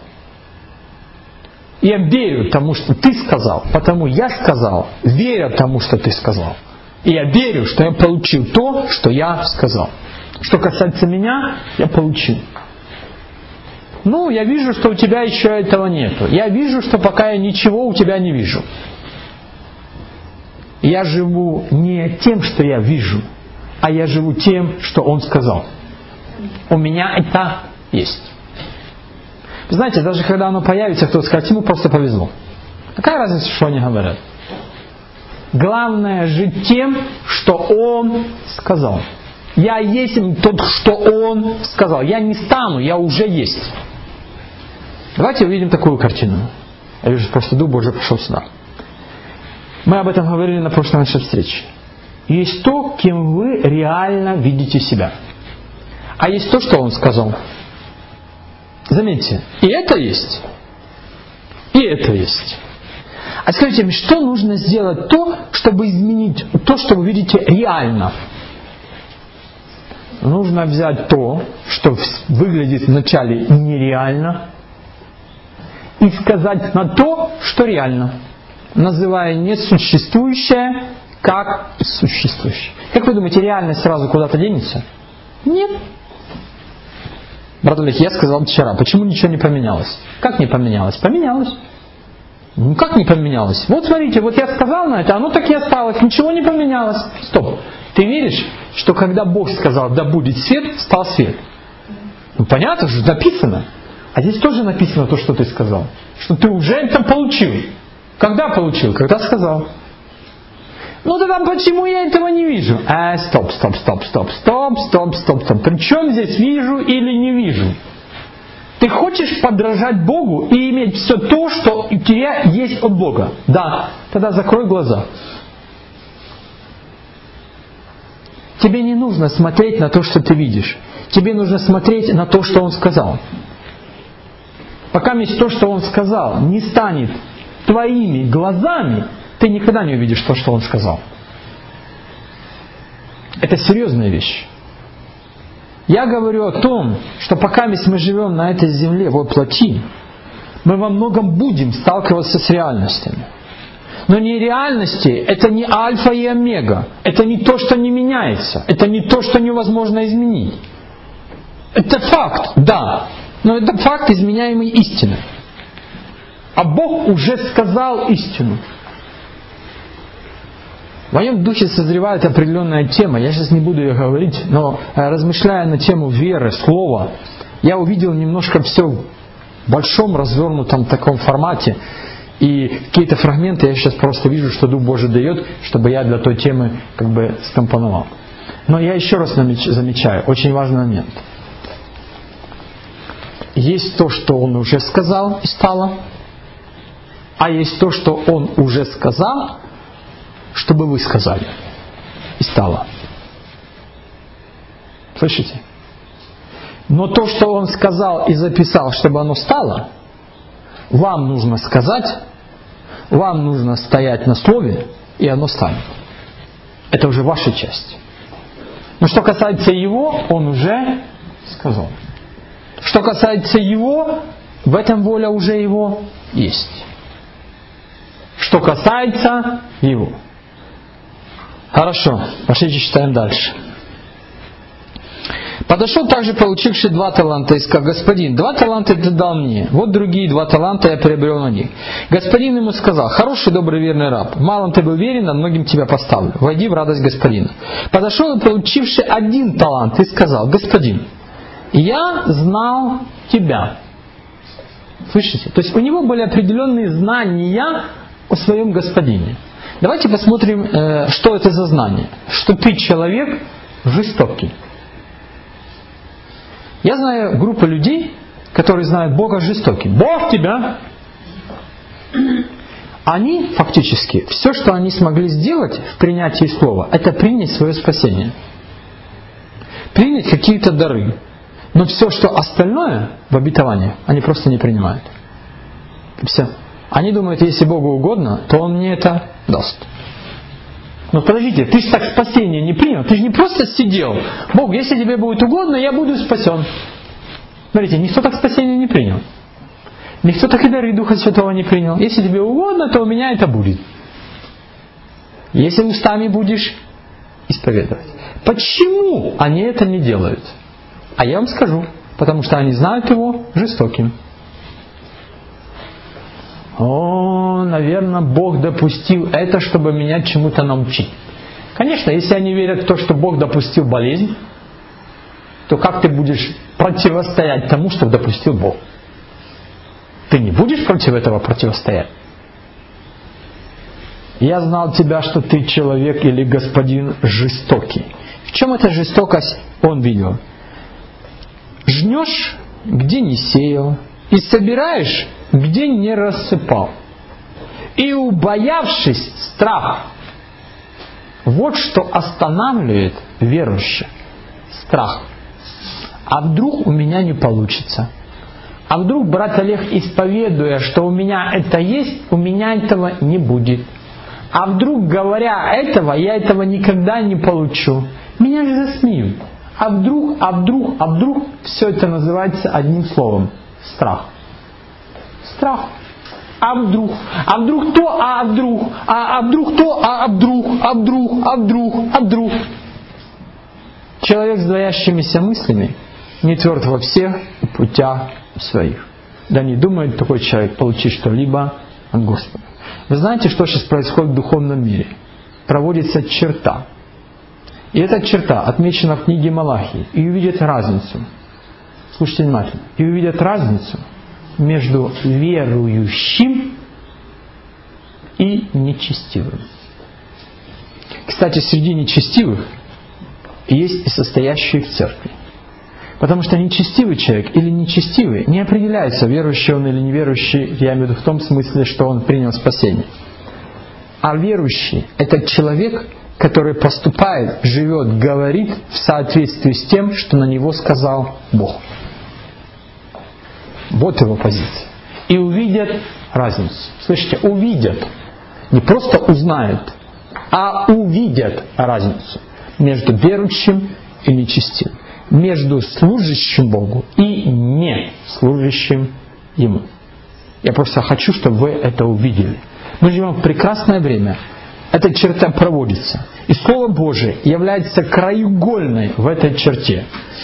Я верю тому, что ты сказал, потому я сказал, веря тому, что ты сказал. И я верю, что я получил то, что я сказал. Что касается меня, я получил. Ну, я вижу, что у тебя еще этого нету. Я вижу, что пока я ничего у тебя не вижу. Я живу не тем, что я вижу, а я живу тем, что Он сказал. У меня это есть. Вы знаете, даже когда оно появится, кто-то скажет, ему просто повезло. Какая разница, что они говорят? Главное жить тем, что Он сказал. Я есть тот, что Он сказал. Я не стану, я уже есть. Давайте увидим такую картину. Я вижу, просто Дух Божий пришел сюда. Мы об этом говорили на прошлой нашей встрече. Есть то, кем вы реально видите себя. А есть то, что Он сказал. Заметьте, и это есть, и это есть. А скажите мне, что нужно сделать чтобы изменить то, что вы видите реально? Нужно взять то, что выглядит вначале нереально, и сказать на то, что реально, называя несуществующее как существующее. Как вы думаете, реальность сразу куда-то денется? Нет. Брат Олег, я сказал вчера, почему ничего не поменялось? Как не поменялось? Поменялось. Ну как не поменялось? Вот смотрите, вот я сказал на это, оно так и осталось, ничего не поменялось. Стоп. Ты веришь, что когда Бог сказал, да будет свет, стал свет? Ну понятно же, написано. А здесь тоже написано то, что ты сказал. Что ты уже это получил. Когда получил? Когда сказал. Ну тогда почему я этого не вижу? Стоп. Причем здесь вижу или не вижу? Ты хочешь подражать Богу и иметь все то, что у тебя есть от Бога? Да. Тогда закрой глаза. Тебе не нужно смотреть на то, что ты видишь. Тебе нужно смотреть на то, что Он сказал. Пока то, что Он сказал, не станет твоими глазами, ты никогда не увидишь то, что Он сказал. Это серьезная вещь. Я говорю о том, что пока мы живем на этой земле во плоти, мы во многом будем сталкиваться с реальностями. Но нереальности — это не альфа и омега. Это не то, что не меняется. Это не то, что невозможно изменить. Это факт, да. Но это факт, изменяемый истиной. А Бог уже сказал истину. В моем духе созревает определенная тема. Я сейчас не буду ее говорить, но размышляя на тему веры, слова, я увидел немножко все в большом развернутом таком формате. И какие-то фрагменты я сейчас просто вижу, что Дух Божий дает, чтобы я для той темы скомпоновал. Но я еще раз замечаю, очень важный момент. Есть то, что Он уже сказал и стало, а есть то, что Он уже сказал, чтобы вы сказали и стало. Слышите? Но то, что Он сказал и записал, чтобы оно стало, вам нужно сказать, вам нужно стоять на слове, и оно станет. Это уже ваша часть. Но что касается Его, Он уже сказал. Что касается Его, в этом воля уже Его есть. Что касается Его. Хорошо, пошлите читаем дальше. Подошел также получивший 2 таланта и сказал: Господин, 2 таланта ты дал мне, вот другие 2 таланта я приобрел на них. Господин ему сказал: хороший, добрый, верный раб, малым ты был верен, а многим тебя поставлю. Войди в радость господина. Подошел и получивший 1 талант и сказал: Господин, я знал тебя. Слышите? То есть у него были определенные знания о своем господине. Давайте посмотрим, что это за знание. Что ты человек жестокий. Я знаю группу людей, которые знают Бога жестоким. Бог тебя! Они фактически, все, что они смогли сделать в принятии слова, это принять свое спасение. Принять какие-то дары. Но все, что остальное в обетовании, они просто не принимают. Все. Они думают, если Богу угодно, то Он мне это даст. Но подождите, ты же так спасение не принял. Ты же не просто сидел. Бог, если тебе будет угодно, я буду спасен. Смотрите, никто так спасение не принял. Никто так и дары Духа Святого не принял. Если тебе угодно, то у меня это будет. Если устами будешь исповедовать. Почему они это не делают? А я вам скажу. Потому что они знают его жестоким. О, наверное, Бог допустил это, чтобы меня чему-то научить. Конечно, если они верят в то, что Бог допустил болезнь, то как ты будешь противостоять тому, что допустил Бог? Ты не будешь против этого противостоять? Я знал тебя, что ты человек или господин жестокий. В чем эта жестокость он видел? Жнешь, где не сеял, и собираешь, где не рассыпал. И убоявшись страх. Вот что останавливает верующих. Страх. А вдруг у меня не получится? А вдруг брат Олег, исповедуя, что у меня это есть, у меня этого не будет? А вдруг, говоря этого, я этого никогда не получу? Меня же засмеют. А вдруг, все это называется одним словом. Страх. Страх. А вдруг то, а вдруг то, а вдруг. Человек с двоящимися мыслями не тверд во всех путях своих. Да не думает такой человек получить что-либо от Господа. Вы знаете, что сейчас происходит в духовном мире? Проводится черта. И эта черта отмечена в книге Малахии. И увидят разницу. Слушайте внимательно. И увидят разницу между верующим и нечестивым. Кстати, среди нечестивых есть и состоящие в церкви. Потому что нечестивый человек или нечестивый не определяется, верующий он или неверующий, я имею в виду в том смысле, что он принял спасение. А верующий – это человек, который поступает, живет, говорит в соответствии с тем, что на него сказал Бог. Вот его позиция. И увидят разницу. Слышите, увидят. Не просто узнают, а увидят разницу между верующим и нечестивым. Между служащим Богу и не служащим Ему. Я просто хочу, чтобы вы это увидели. Мы живем в прекрасное время. Эта черта проводится. И Слово Божие является краеугольной в этой черте.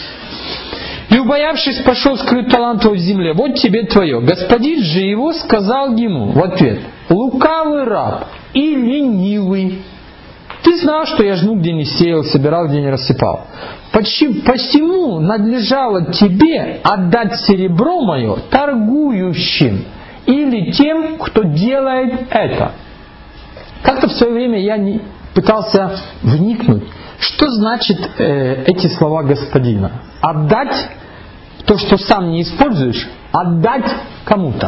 И убоявшись, пошел скрыть талант твой в земле. Вот тебе твое. Господин же его сказал ему в ответ: лукавый раб и ленивый. Ты знал, что я жну, где не сеял, собирал, где не рассыпал. Посему надлежало тебе отдать серебро мое торгующим или тем, кто делает это. Как-то в свое время я пытался вникнуть, что значит эти слова Господина. Отдать то, что сам не используешь, отдать кому-то.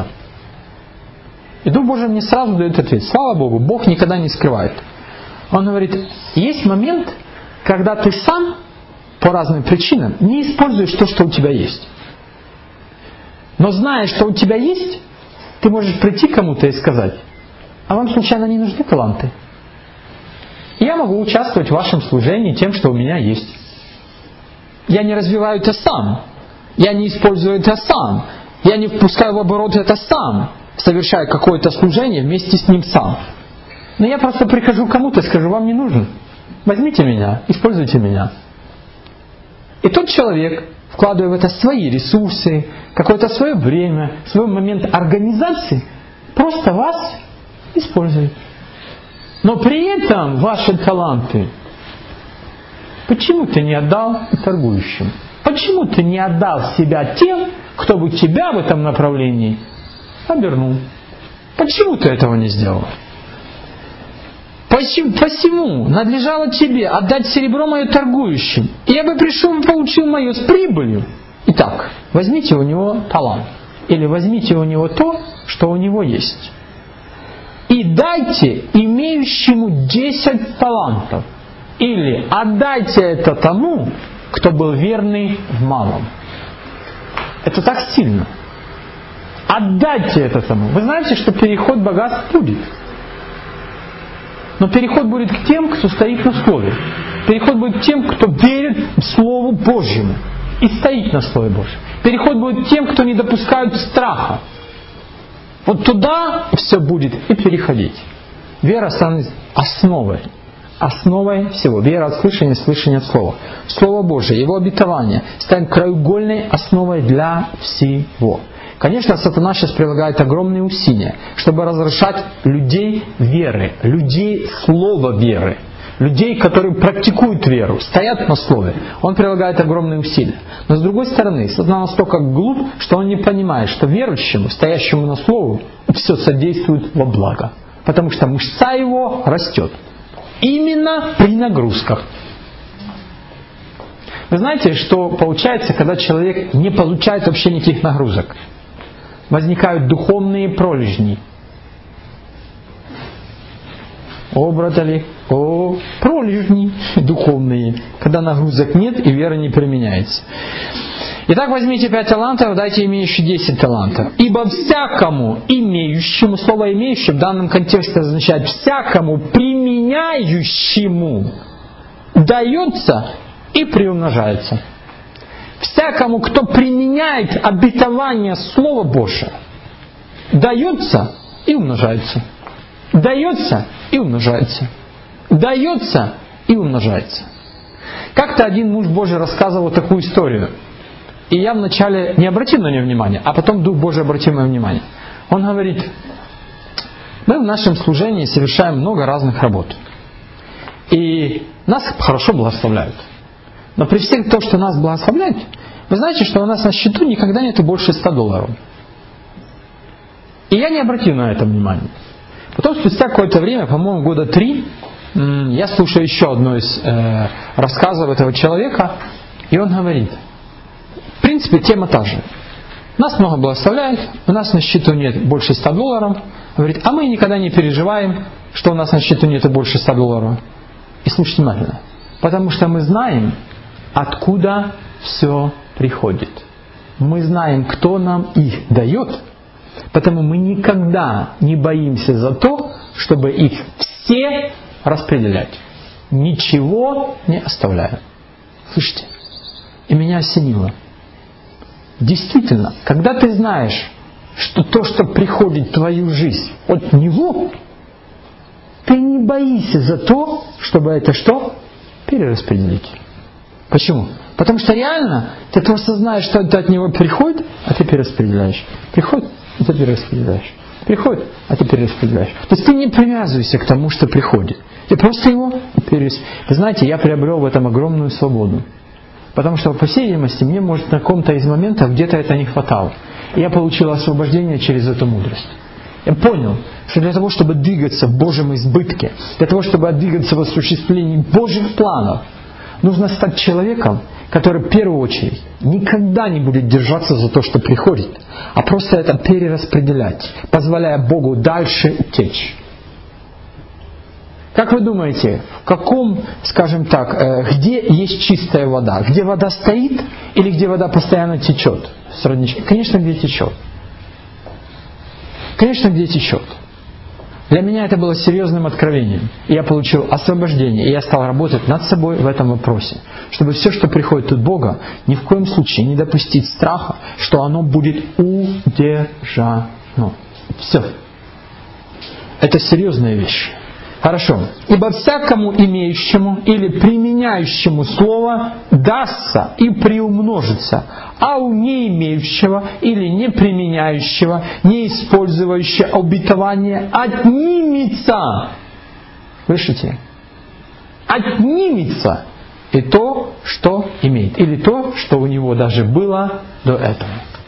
И Дух Божий мне сразу дает ответ. Слава Богу, Бог никогда не скрывает. Он говорит, есть момент, когда ты сам по разным причинам не используешь то, что у тебя есть. Но зная, что у тебя есть, ты можешь прийти к кому-то и сказать: а вам случайно не нужны таланты? Я могу участвовать в вашем служении тем, что у меня есть. Я не развиваю это сам. Я не использую это сам. Я не впускаю в оборот это сам. Совершаю какое-то служение вместе с ним сам. Но я просто прихожу к кому-то и скажу: вам не нужен. Возьмите меня, используйте меня. И тот человек, вкладывая в это свои ресурсы, какое-то свое время, свой момент организации, просто вас использует. Но при этом ваши таланты почему ты не отдал торгующим? Почему ты не отдал себя тем, кто бы тебя в этом направлении обернул. Почему ты этого не сделал? Посему надлежало тебе отдать серебро мое торгующим, и я бы пришел и получил мое с прибылью. Итак, возьмите у него талант, или возьмите у него то, что у него есть, и дайте имеющему 10 талантов, или отдайте это тому, кто был верный в малом. Это так сильно. Отдайте это тому. Вы знаете, что переход богатств будет. Но переход будет к тем, кто стоит на Слове. Переход будет к тем, кто верит в Слову Божьему и стоит на Слове Божьем. Переход будет к тем, кто не допускают страха. Вот туда все будет и переходить. Вера станет основой. Основой всего. Вера от слышания, слышание от Слова. Слово Божие, Его обетование станет краеугольной основой для всего. Конечно, сатана сейчас прилагает огромные усилия, чтобы разрушать людей веры, людей слова веры, людей, которые практикуют веру, стоят на слове. Он прилагает огромные усилия. Но с другой стороны, сатана настолько глуп, что он не понимает, что верующему, стоящему на слову, все содействует во благо. Потому что мышца его растет. Именно при нагрузках. Вы знаете, что получается, когда человек не получает вообще никаких нагрузок? Возникают духовные пролежни. Братали, пролежни духовные, когда нагрузок нет и вера не применяется. Итак, возьмите 5 талантов, дайте имеющему 10 талантов. Ибо всякому имеющему, слово имеющий в данном контексте означает всякому применяющему дается и приумножается. Всякому, кто применяет обетование Слова Божьего, дается и умножается. Дается и умножается. Дается и умножается. Как-то один муж Божий рассказывал такую историю. И я вначале не обратил на нее внимания, а потом Дух Божий обратил мое внимание. Он говорит, мы в нашем служении совершаем много разных работ. И нас хорошо благословляют. Но при всем том, что нас благословляют, вы знаете, что у нас на счету никогда нету больше $100. И я не обратил на это внимания. Потом, спустя какое-то время, по-моему, года 3, я слушаю еще одно из рассказов этого человека, и он говорит, в принципе, тема та же. Нас много благословляют, у нас на счету нет больше $100. Говорит, а мы никогда не переживаем, что у нас на счету нет больше $100. И слушайте внимательно. Потому что мы знаем, откуда все приходит. Мы знаем, кто нам их дает. Потому мы никогда не боимся за то, чтобы их все распределять. Ничего не оставляя. Слышите? И меня осенило. Действительно, когда ты знаешь, что то, что приходит в твою жизнь от Него, ты не боишься за то, чтобы это что? Перераспределить. Почему? Потому что реально ты просто знаешь, что это от Него приходит, а ты перераспределяешь. Приходит, а ты перераспределяешь. Приходит, а ты перераспределяешь. То есть ты не привязывайся к тому, что приходит. Ты просто его перераспределяешь. Вы знаете, я приобрел в этом огромную свободу. Потому что, по всей видимости, мне, может, на каком-то из моментов где-то это не хватало. И я получил освобождение через эту мудрость. Я понял, что для того, чтобы двигаться в Божьем избытке, для того, чтобы двигаться в осуществлении Божьих планов, нужно стать человеком, который в первую очередь никогда не будет держаться за то, что приходит, а просто это перераспределять, позволяя Богу дальше течь. Как вы думаете, в каком, скажем так, где есть чистая вода? Где вода стоит или где вода постоянно течет? Конечно, где течет. Конечно, где течет. Для меня это было серьезным откровением. И я получил освобождение. И я стал работать над собой в этом вопросе. Чтобы все, что приходит от Бога, ни в коем случае не допустить страха, что оно будет удержано. Все. Это серьезная вещь. Хорошо. Ибо всякому имеющему или применяющему слово дастся и приумножится, а у не имеющего или не применяющего, не использующего обетование отнимется. Слышите? Отнимется и то, что имеет. Или то, что у него даже было до этого.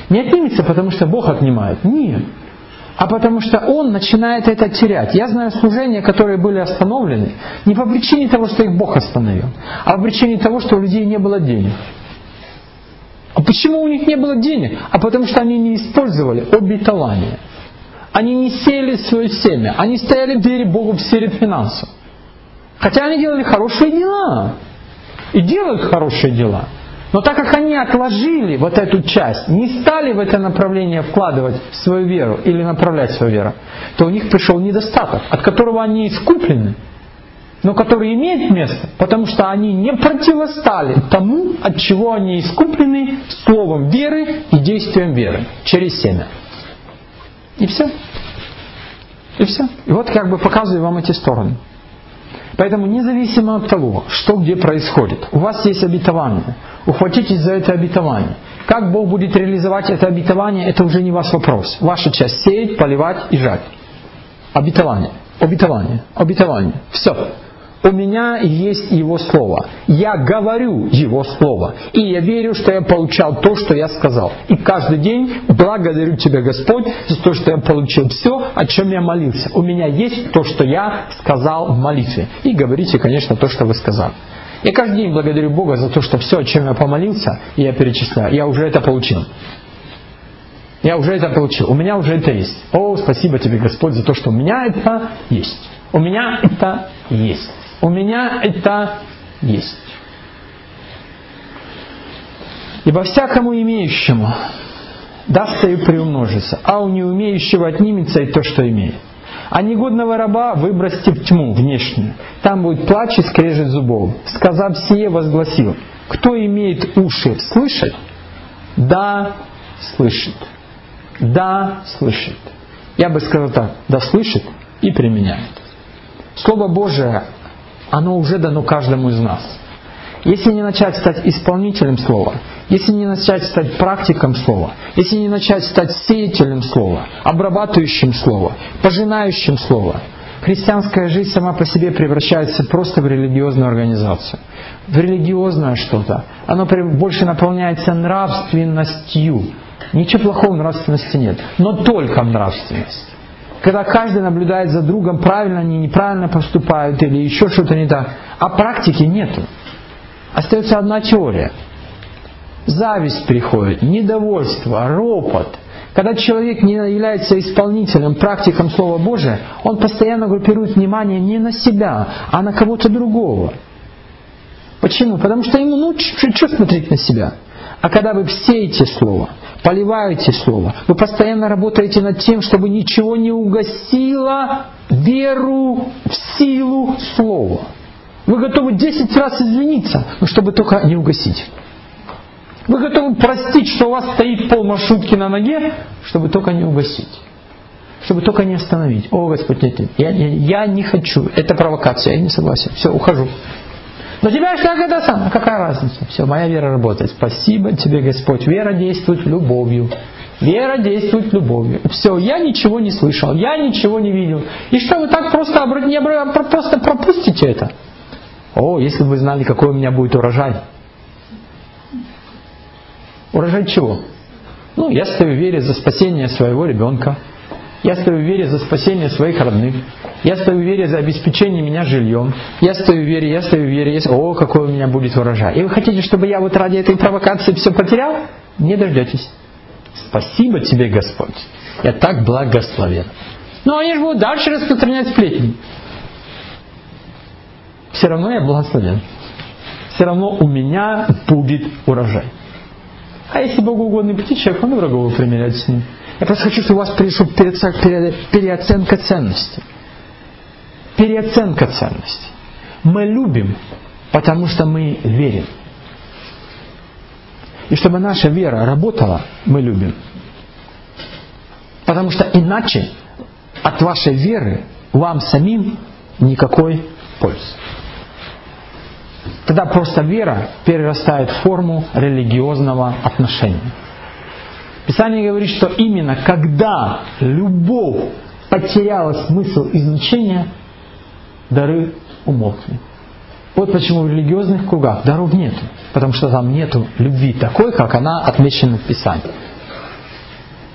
Не отнимется, потому что Бог отнимает. Нет. А потому что он начинает это терять. Я знаю служения, которые были остановлены не по причине того, что их Бог остановил, а по причине того, что у людей не было денег. А почему у них не было денег? А потому что они не использовали обетование. Они не сеяли свое семя. Они стояли в двери Богу в сфере финансов. Хотя они делали хорошие дела. И делают хорошие дела. Но так как они отложили вот эту часть, не стали в это направление вкладывать свою веру или направлять свою веру, то у них пришел недостаток, от которого они искуплены, но который имеет место, потому что они не противостали тому, от чего они искуплены словом веры и действием веры, через семя. И все. И все. И вот как бы показываю вам эти стороны. Поэтому независимо от того, что где происходит, у вас есть обетование. Ухватитесь за это обетование. Как Бог будет реализовать это обетование, это уже не ваш вопрос. Ваша часть сеять, поливать и жать. Обетование. Обетование. Обетование. Все. У меня есть Его Слово. Я говорю Его Слово. И я верю, что я получал то, что я сказал. И каждый день благодарю Тебя, Господь, за то, что я получил все, о чем я молился. У меня есть то, что я сказал в молитве. И говорите, конечно, то, что вы сказали. Я каждый день благодарю Бога за то, что все, о чем я помолился, и я перечисляю, я уже это получил. Я уже это получил. У меня уже это есть. О, спасибо Тебе, Господь, за то, что у меня это есть. У меня это есть. У меня это есть. Ибо всякому имеющему дастся и приумножится, а у неумеющего отнимется и то, что имеет. А негодного раба выбросьте в тьму внешнюю. Там будет плач и скрежет зубов. Сказав сие, возгласил: кто имеет уши слышать, да слышит. Да слышит. Я бы сказал так: да слышит и применяет. Слово Божие, оно уже дано каждому из нас. Если не начать стать исполнителем Слова, если не начать стать практиком Слова, если не начать стать сеятелем Слова, обрабатывающим Слово, пожинающим Слово, христианская жизнь сама по себе превращается просто в религиозную организацию. В религиозное что-то. Оно больше наполняется нравственностью. Ничего плохого в нравственности нет, но только нравственность. Когда каждый наблюдает за другом, правильно они неправильно поступают или еще что-то не так, а практики нету. Остается одна теория. Зависть приходит, недовольство, ропот. Когда человек не является исполнителем, практиком Слова Божия, он постоянно группирует внимание не на себя, а на кого-то другого. Почему? Потому что ему что смотреть на себя? А когда вы сеете Слово, поливаете Слово, вы постоянно работаете над тем, чтобы ничего не угасило веру в силу Слова. Вы готовы 10 раз извиниться, но чтобы только не угасить. Вы готовы простить, что у вас стоит пол маршрутки на ноге, чтобы только не угасить. Чтобы только не остановить. О, Господь, нет, я не хочу. Это провокация, я не согласен. Все, ухожу. Но тебя что это самое? Какая разница? Все, моя вера работает. Спасибо Тебе, Господь. Вера действует любовью. Вера действует любовью. Все, я ничего не слышал, я ничего не видел. И что, вы так просто пропустите это? О, если бы вы знали, какой у меня будет урожай. Урожай чего? Ну, я стою в вере за спасение своего ребенка. Я стою в вере за спасение своих родных. Я стою в вере за обеспечение меня жильем. Я стою в вере. О, какой у меня будет урожай. И вы хотите, чтобы я вот ради этой провокации все потерял? Не дождетесь. Спасибо Тебе, Господь. Я так благословен. Но они же будут дальше распространять сплетни. Все равно я благословен. Все равно у меня будет урожай. А если Богу угодно прийти человек, он и врагов примерять с ним. Я просто хочу, чтобы у вас пришла переоценка ценностей. Переоценка ценностей. Мы любим, потому что мы верим. И чтобы наша вера работала, мы любим. Потому что иначе от вашей веры вам самим никакой пользы. Тогда просто вера перерастает в форму религиозного отношения. Писание говорит, что именно когда любовь потеряла смысл и значение, дары умолкли. Вот почему в религиозных кругах даров нету. Потому что там нету любви такой, как она отмечена в Писании.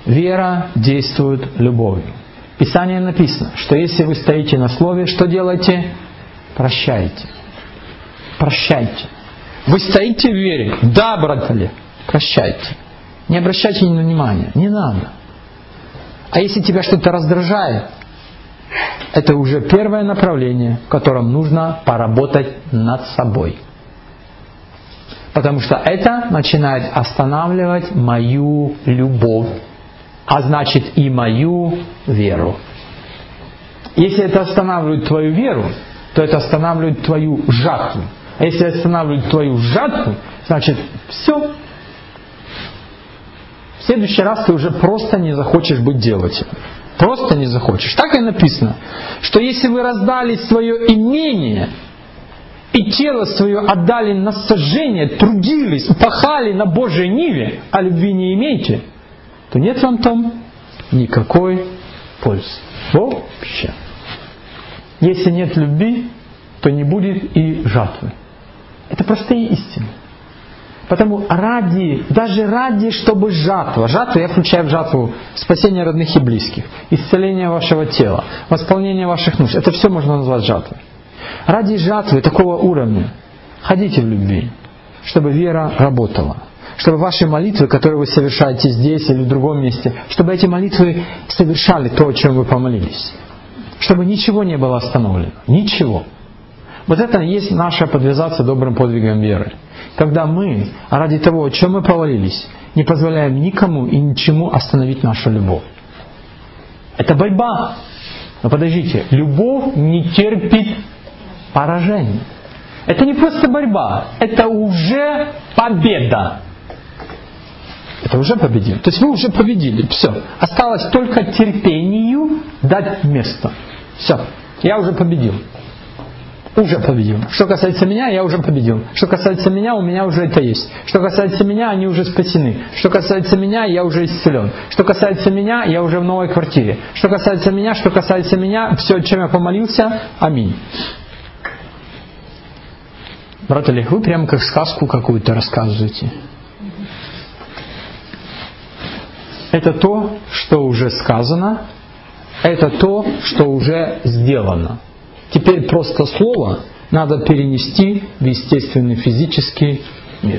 Вера действует любовью. В Писании написано, что если вы стоите на слове, что делаете? Прощайте. Прощайте. Вы стоите в вере? Да, брат Олег, прощайте. Не обращайте на внимания, не надо. А если тебя что-то раздражает, это уже первое направление, в котором нужно поработать над собой. Потому что это начинает останавливать мою любовь, а значит и мою веру. Если это останавливает твою веру, то это останавливает твою жатву. А если останавливает твою жатву, значит все. В следующий раз ты уже просто не захочешь быть делателем. Просто не захочешь. Так и написано, что если вы раздали свое имение и тело свое отдали на сожжение, трудились, пахали на Божьей ниве, а любви не имеете, то нет вам там никакой пользы. Вообще. Если нет любви, то не будет и жатвы. Это простые истины. Потому даже ради, чтобы жатва, я включаю в жатву спасение родных и близких, исцеление вашего тела, восполнение ваших нужд, это все можно назвать жатвой. Ради жатвы такого уровня ходите в любви, чтобы вера работала. Чтобы ваши молитвы, которые вы совершаете здесь или в другом месте, чтобы эти молитвы совершали то, о чем вы помолились. Чтобы ничего не было остановлено. Ничего. Вот это и есть наша подвязаться добрым подвигом веры. Когда мы ради того, о чем мы помолились, не позволяем никому и ничему остановить нашу любовь. Это борьба. Но подождите, любовь не терпит поражения. Это не просто борьба, это уже победа. Это уже победил. То есть вы уже победили. Все. Осталось только терпению дать место. Все. Я уже победил. Уже победил. Что касается меня, я уже победил. Что касается меня, у меня уже это есть. Что касается меня, они уже спасены. Что касается меня, я уже исцелен. Что касается меня, я уже в новой квартире. Что касается меня, все, о чем я помолился, аминь. Брат Олег, вы прямо как сказку какую-то рассказываете. Это то, что уже сказано, это то, что уже сделано. Теперь просто слово надо перенести в естественный физический мир.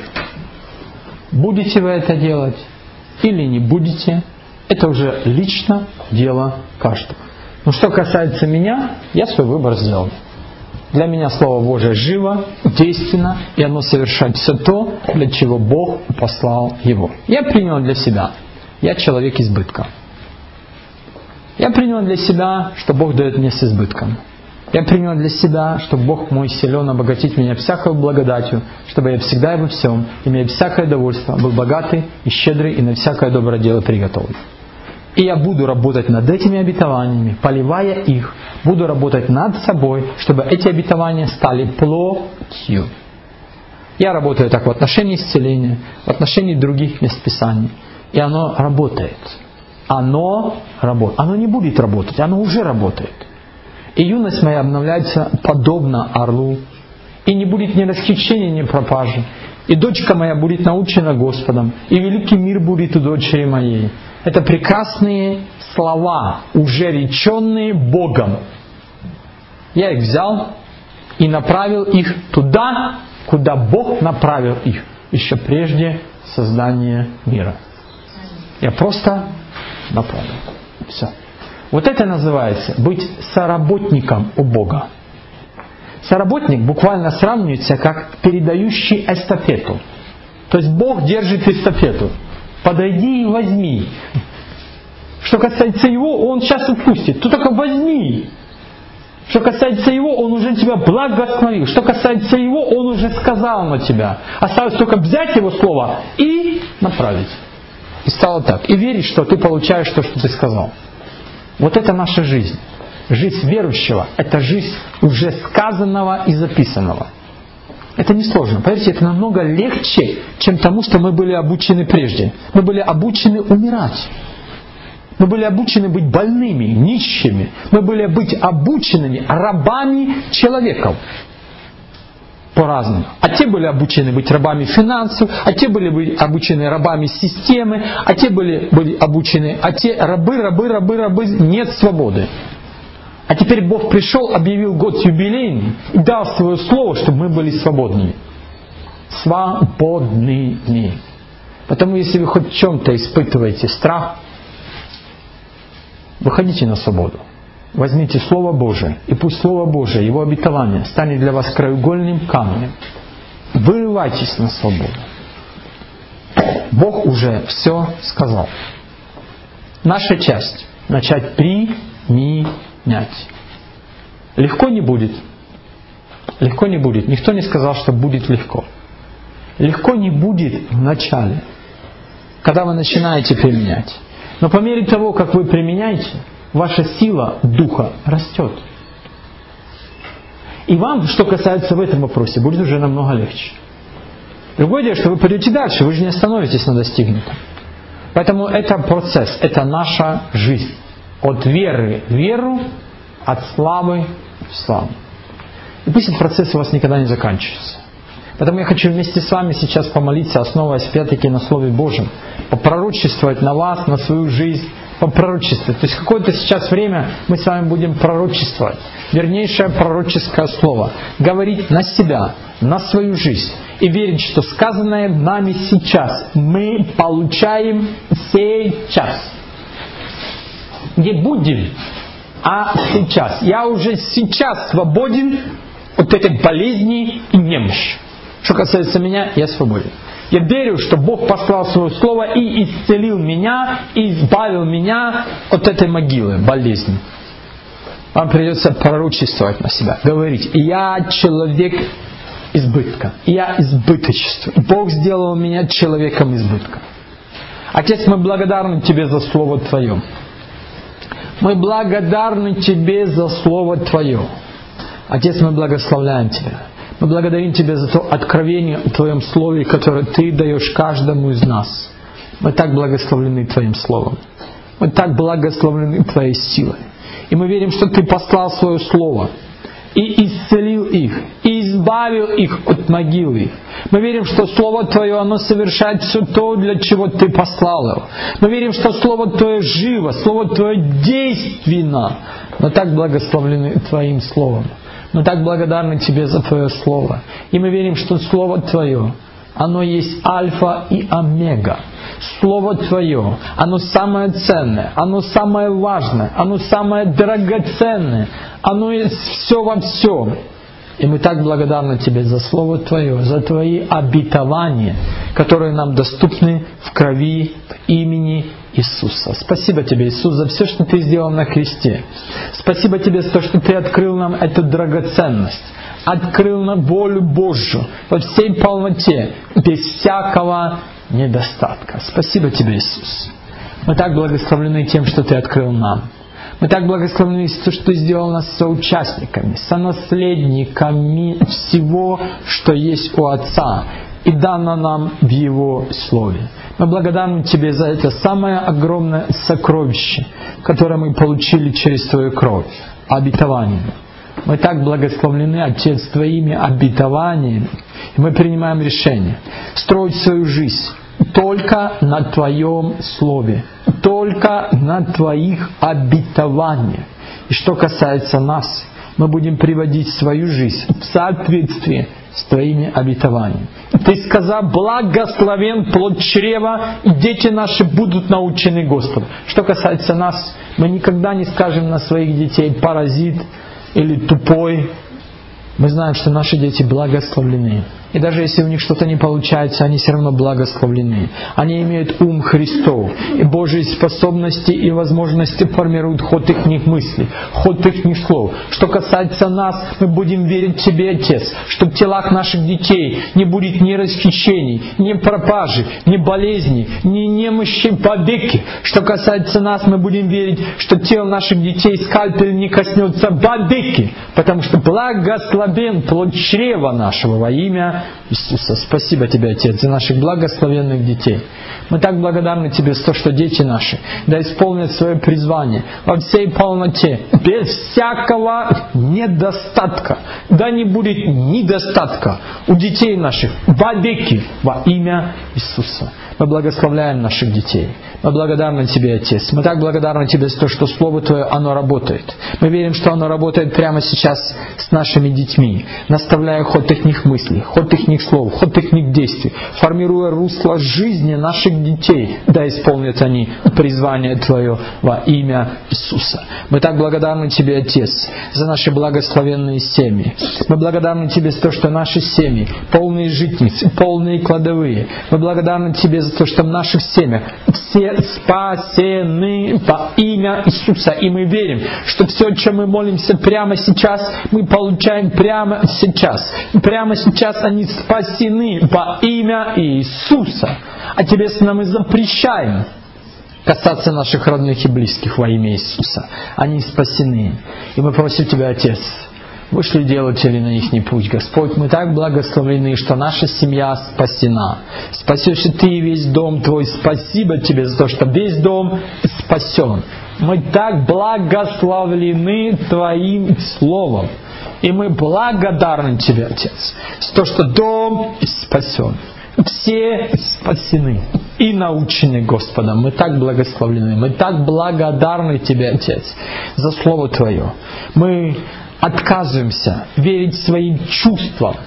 Будете вы это делать или не будете, это уже лично дело каждого. Но что касается меня, я свой выбор сделал. Для меня Слово Божие живо, действенно, и оно совершает все то, для чего Бог послал его. Я принял для себя. Я человек избытка. Я принял для себя, что Бог дает мне с избытком. Я принял для себя, что Бог мой силен обогатить меня всякой благодатью, чтобы я всегда и во всем, имея всякое довольство, был богатый и щедрый и на всякое доброе дело приготовлен. И я буду работать над этими обетованиями, поливая их, буду работать над собой, чтобы эти обетования стали плотью. Я работаю так в отношении исцеления, в отношении других мест Писания. И оно работает. Оно работает. Оно не будет работать, оно уже работает. И юность моя обновляется подобно орлу. И не будет ни расхищения, ни пропажи. И дочка моя будет научена Господом. И великий мир будет у дочери моей. Это прекрасные слова, уже реченные Богом. Я их взял и направил их туда, куда Бог направил их. Еще прежде создания мира. Я просто направил. Все. Вот это называется быть соработником у Бога. Соработник буквально сравнивается как передающий эстафету. То есть Бог держит эстафету. Подойди и возьми. Что касается его, он сейчас упустит. Ты только возьми. Что касается его, он уже тебя благословил. Что касается его, он уже сказал на тебя. Осталось только взять его слово и направить. И стало так. И верить, что ты получаешь то, что ты сказал. Вот это наша жизнь. Жизнь верующего – это жизнь уже сказанного и записанного. Это несложно. Поверьте, это намного легче, чем тому, что мы были обучены прежде. Мы были обучены умирать. Мы были обучены быть больными, нищими. Мы были быть обученными рабами человеков. по-разному. А те были обучены быть рабами финансов, а те были обучены рабами системы, а те были обучены, а те рабы, нет свободы. А теперь Бог пришел, объявил год юбилейный и дал свое слово, чтобы мы были свободными. Свободными. Потому если вы хоть в чем-то испытываете страх, выходите на свободу. Возьмите Слово Божие, и пусть Слово Божие, Его обетование, станет для вас краеугольным камнем. Вырывайтесь на свободу. Бог уже все сказал. Наша часть — начать применять. Легко не будет. Легко не будет. Никто не сказал, что будет легко. Легко не будет в начале, когда вы начинаете применять. Но по мере того, как вы применяете, ваша сила духа растет. И вам, что касается в этом вопросе, будет уже намного легче. Другое дело, что вы пойдете дальше, вы же не остановитесь на достигнутом. Поэтому это процесс, это наша жизнь. От веры в веру, от славы в славу. И пусть этот процесс у вас никогда не заканчивается. Поэтому я хочу вместе с вами сейчас помолиться, основываясь опять-таки на Слове Божьем, попророчествовать на вас, на свою жизнь, попророчествовать. То есть какое-то сейчас время мы с вами будем пророчествовать. Вернейшее пророческое слово. Говорить на себя, на свою жизнь. И верить, что сказанное нами сейчас мы получаем сейчас. Не будем, а сейчас. Я уже сейчас свободен от этой болезни и немощи. Что касается меня, я свободен. Я верю, что Бог послал свое слово и исцелил меня, и избавил меня от этой могилы, болезни. Вам придется пророчествовать на себя, говорить: я человек избытка, я избыточество. Бог сделал меня человеком избытка. Отец, мы благодарны Тебе за Слово Твое. Мы благодарны Тебе за Слово Твое. Отец, мы благословляем Тебя. Мы благодарим Тебя за то откровение в Твоем Слове, которое Ты даешь каждому из нас. Мы так благословлены Твоим Словом. Мы так благословлены Твоей силой. И мы верим, что Ты послал Свое Слово и исцелил их, и избавил их от могилы. Мы верим, что Слово Твое, оно совершает все то, для чего Ты послал его. Мы верим, что Слово Твое живо, Слово Твое действенно. Мы так благословлены Твоим Словом. Мы так благодарны Тебе за Твое Слово. И мы верим, что Слово Твое, оно есть альфа и омега. Слово Твое, оно самое ценное, оно самое важное, оно самое драгоценное, оно есть все во всем. И мы так благодарны Тебе за Слово Твое, за Твои обетования, которые нам доступны в крови, в имени Иисуса. Спасибо Тебе, Иисус, за все, что Ты сделал на кресте. Спасибо Тебе за то, что Ты открыл нам эту драгоценность, открыл нам волю Божью во всей полноте, без всякого недостатка. Спасибо Тебе, Иисус. Мы так благословлены тем, что Ты открыл нам. Мы так благословлены за то, что Ты сделал нас соучастниками, сонаследниками всего, что есть у Отца, и дано нам в Его Слове. Мы благодарны Тебе за это самое огромное сокровище, которое мы получили через Твою кровь, обетование. Мы так благословлены, Отец, Твоими обетованиями, и мы принимаем решение строить свою жизнь только на Твоем Слове, только на Твоих обетованиях. И что касается нас, мы будем приводить свою жизнь в соответствие с Твоими обетованиями. Ты сказал: благословен плод чрева, и дети наши будут научены Господу. Что касается нас, мы никогда не скажем на своих детей: паразит или тупой. Мы знаем, что наши дети благословлены. И даже если у них что-то не получается, они все равно благословлены. Они имеют ум Христов. И Божьи способности и возможности формируют ход их мыслей, ход их слов. Что касается нас, мы будем верить Тебе, Отец, что в телах наших детей не будет ни расхищений, ни пропажи, ни болезней, ни немощи вовеки. Что касается нас, мы будем верить, что тело наших детей скальпель не коснется вовеки, потому что благословен плод чрева нашего во имя Иисуса. Спасибо Тебе, Отец, за наших благословенных детей. Мы так благодарны Тебе за то, что дети наши да исполнят свое призвание во всей полноте, без всякого недостатка. Да не будет недостатка у детей наших вовеки во имя Иисуса. Мы благословляем наших детей. Мы благодарны Тебе, Отец. Мы так благодарны Тебе за то, что Слово Твое, оно работает. Мы верим, что оно работает прямо сейчас с нашими детьми, наставляя ход их мыслей, ход их слов, ход их действий, формируя русло жизни наших детей. Да исполнят они призвание Твое во имя Иисуса. Мы так благодарны Тебе, Отец, за наши благословенные семьи. Мы благодарны Тебе за то, что наши семьи полные житницы, полные кладовые. Мы благодарны Тебе за то, что в наших семьях все спасены во имя Иисуса. И мы верим, что все, о чем мы молимся прямо сейчас, мы получаем прямо сейчас. Прямо сейчас они спасены во имя Иисуса. А Тебе мы запрещаем касаться наших родных и близких во имя Иисуса. Они спасены. И мы просим Тебя, Отец, вышли делатели на их путь, Господь. Мы так благословлены, что наша семья спасена. Спасешь и Ты, и весь дом Твой. Спасибо Тебе за то, что весь дом спасен. Мы так благословлены Твоим Словом. И мы благодарны Тебе, Отец, за то, что дом спасен. Все спасены и научены Господом. Мы так благословлены. Мы так благодарны Тебе, Отец, за Слово Твое. Мы отказываемся верить своим чувствам.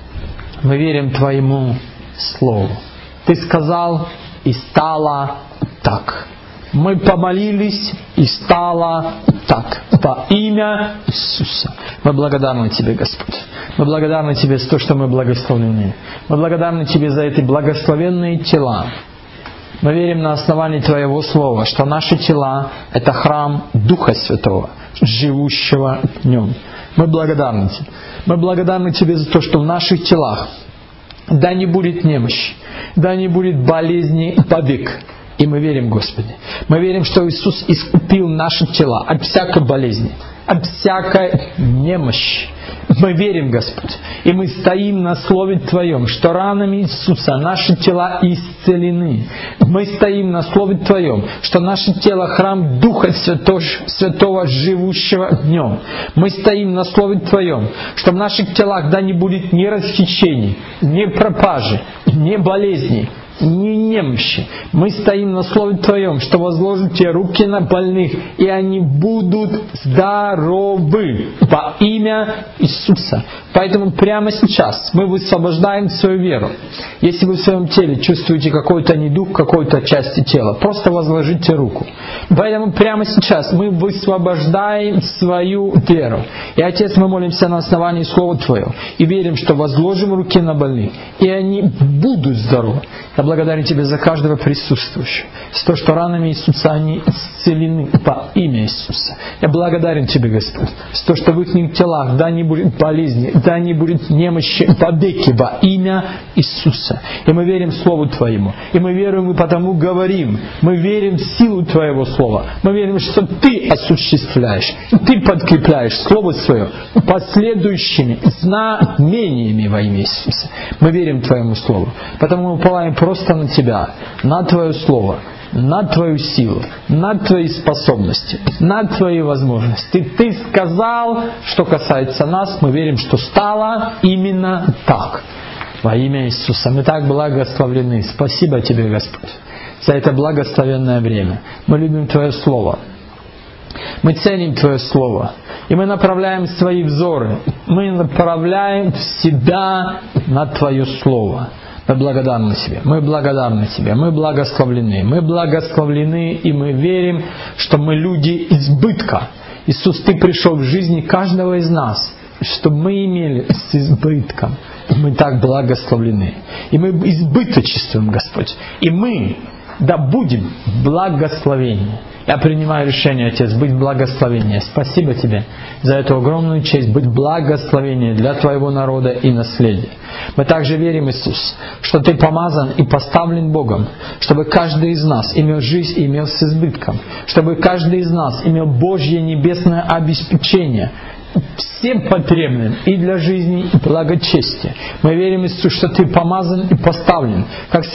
Мы верим Твоему Слову. Ты сказал, и стало так. Мы помолились, и стало так. Во имя Иисуса. Мы благодарны Тебе, Господь. Мы благодарны Тебе за то, что мы благословлены. Мы благодарны Тебе за эти благословенные тела. Мы верим на основании Твоего Слова, что наши тела – это храм Духа Святого, живущего в нем. Мы благодарны Тебе. Мы благодарны Тебе за то, что в наших телах да не будет немощи, да не будет болезни вовек. И мы верим, Господи. Мы верим, что Иисус искупил наши тела от всякой болезни, от всякой немощи. Мы верим, Господь. И мы стоим на Слове Твоем, что ранами Иисуса наши тела исцелены. Мы стоим на Слове Твоем, что наше тело – храм Духа Святого, живущего в нем. Мы стоим на Слове Твоем, что в наших телах да не будет ни расхищений, ни пропажи, ни болезней, ни немощи. Мы стоим на Слове Твоем, что возложите руки на больных, и они будут здоровы во имя Иисуса. Поэтому прямо сейчас мы высвобождаем свою веру. Если вы в своем теле чувствуете какой-то недуг, какой-то части тела, просто возложите руку. Поэтому прямо сейчас мы высвобождаем свою веру. И, Отец, мы молимся на основании Слова Твоего и верим, что возложим руки на больных, и они будут здоровы. Я благодарен Тебе за каждого присутствующего, за то, что ранами Иисуса они исцелены во имя Иисуса. Я благодарен Тебе, Господь, за то, что в их телах да не будет болезни, да не будет немощи вовеки во имя Иисуса. И мы верим Слову Твоему. И мы веруем, и потому говорим. Мы верим в силу Твоего Слова. Мы верим, что Ты осуществляешь, Ты подкрепляешь Слово Свое последующими знамениями во имя Иисуса. Мы верим Твоему Слову. Потому мы уповаем просто на Тебя, на Твое Слово, на Твою силу, на Твои способности, на Твои возможности. Ты сказал, что касается нас, мы верим, что стало именно так. Во имя Иисуса. Мы так благословлены. Спасибо Тебе, Господь, за это благословенное время. Мы любим Твое Слово. Мы ценим Твое Слово. И мы направляем свои взоры. Мы направляем себя на Твое Слово. Мы благодарны Тебе, мы благодарны Тебе, мы благословлены, и мы верим, что мы люди избытка. Иисус, Ты пришел в жизни каждого из нас, чтобы мы имели с избытком. Мы так благословлены. И мы избыточествуем, Господь. И мы да будем благословения. Я принимаю решение, Отец, быть благословением. Спасибо Тебе за эту огромную честь, быть благословением для Твоего народа и наследия. Мы также верим, Иисус, что Ты помазан и поставлен Богом, чтобы каждый из нас имел жизнь и имел с избытком, чтобы каждый из нас имел Божье небесное обеспечение всем потребным и для жизни, и благочестия. Мы верим, Иисус, что Ты помазан и поставлен, как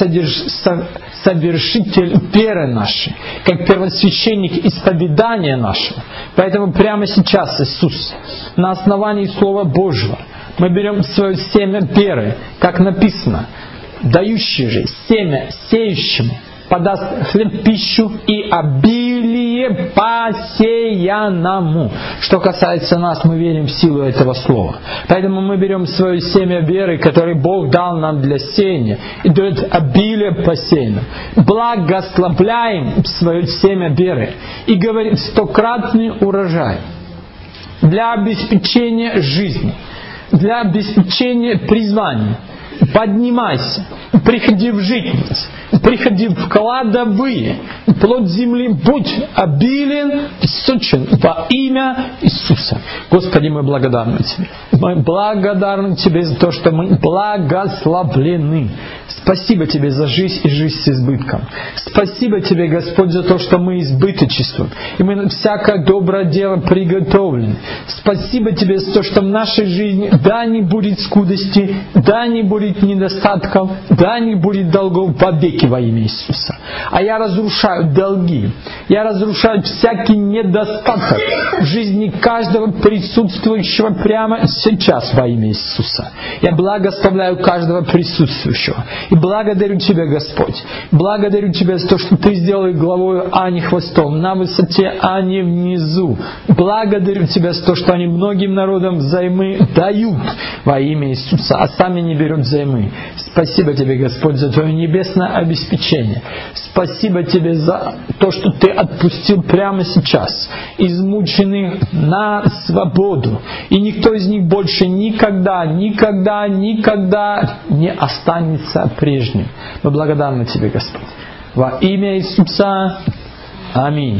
совершитель веры нашей, как первосвященник исповедания нашего. Поэтому прямо сейчас, Иисус, на основании Слова Божьего, мы берем свое семя веры, как написано, дающее же семя сеющему подаст хлеб, пищу и обилие посеянному. Что касается нас, мы верим в силу этого слова. Поэтому мы берем свое семя веры, которое Бог дал нам для сеяния, и дает обилие посеянным. Благословляем свое семя веры и говорим стократный урожай для обеспечения жизни, для обеспечения призвания. Поднимайся, приходи в житницы, приходи в кладовые, плод земли будь обилен и сочен во имя Иисуса. Господи, мы благодарны Тебе. Мы благодарны Тебе за то, что мы благословлены. Спасибо Тебе за жизнь и жизнь с избытком. Спасибо Тебе, Господь, за то, что мы избыточествуем. И мы на всякое доброе дело приготовлены. Спасибо Тебе за то, что в нашей жизни да не будет скудости, да не будет недостатков, да не будет долгов вовеки во имя Иисуса. А я разрушаю долги. Я разрушаю всякий недостаток в жизни каждого присутствующего прямо сейчас во имя Иисуса. Я благословляю каждого присутствующего. И благодарю Тебя, Господь. Благодарю Тебя за то, что Ты сделал их главою, а не хвостом, на высоте, а не внизу. Благодарю Тебя за то, что они многим народам взаймы дают во имя Иисуса, а сами не берут взаймы. Спасибо Тебе, Господь, за Твое небесное обеспечение. Спасибо Тебе за то, что Ты отпустил прямо сейчас измученных на свободу. И никто из них больше никогда не останется прежним. Мы благодарны Тебе, Господь. Во имя Иисуса. Аминь.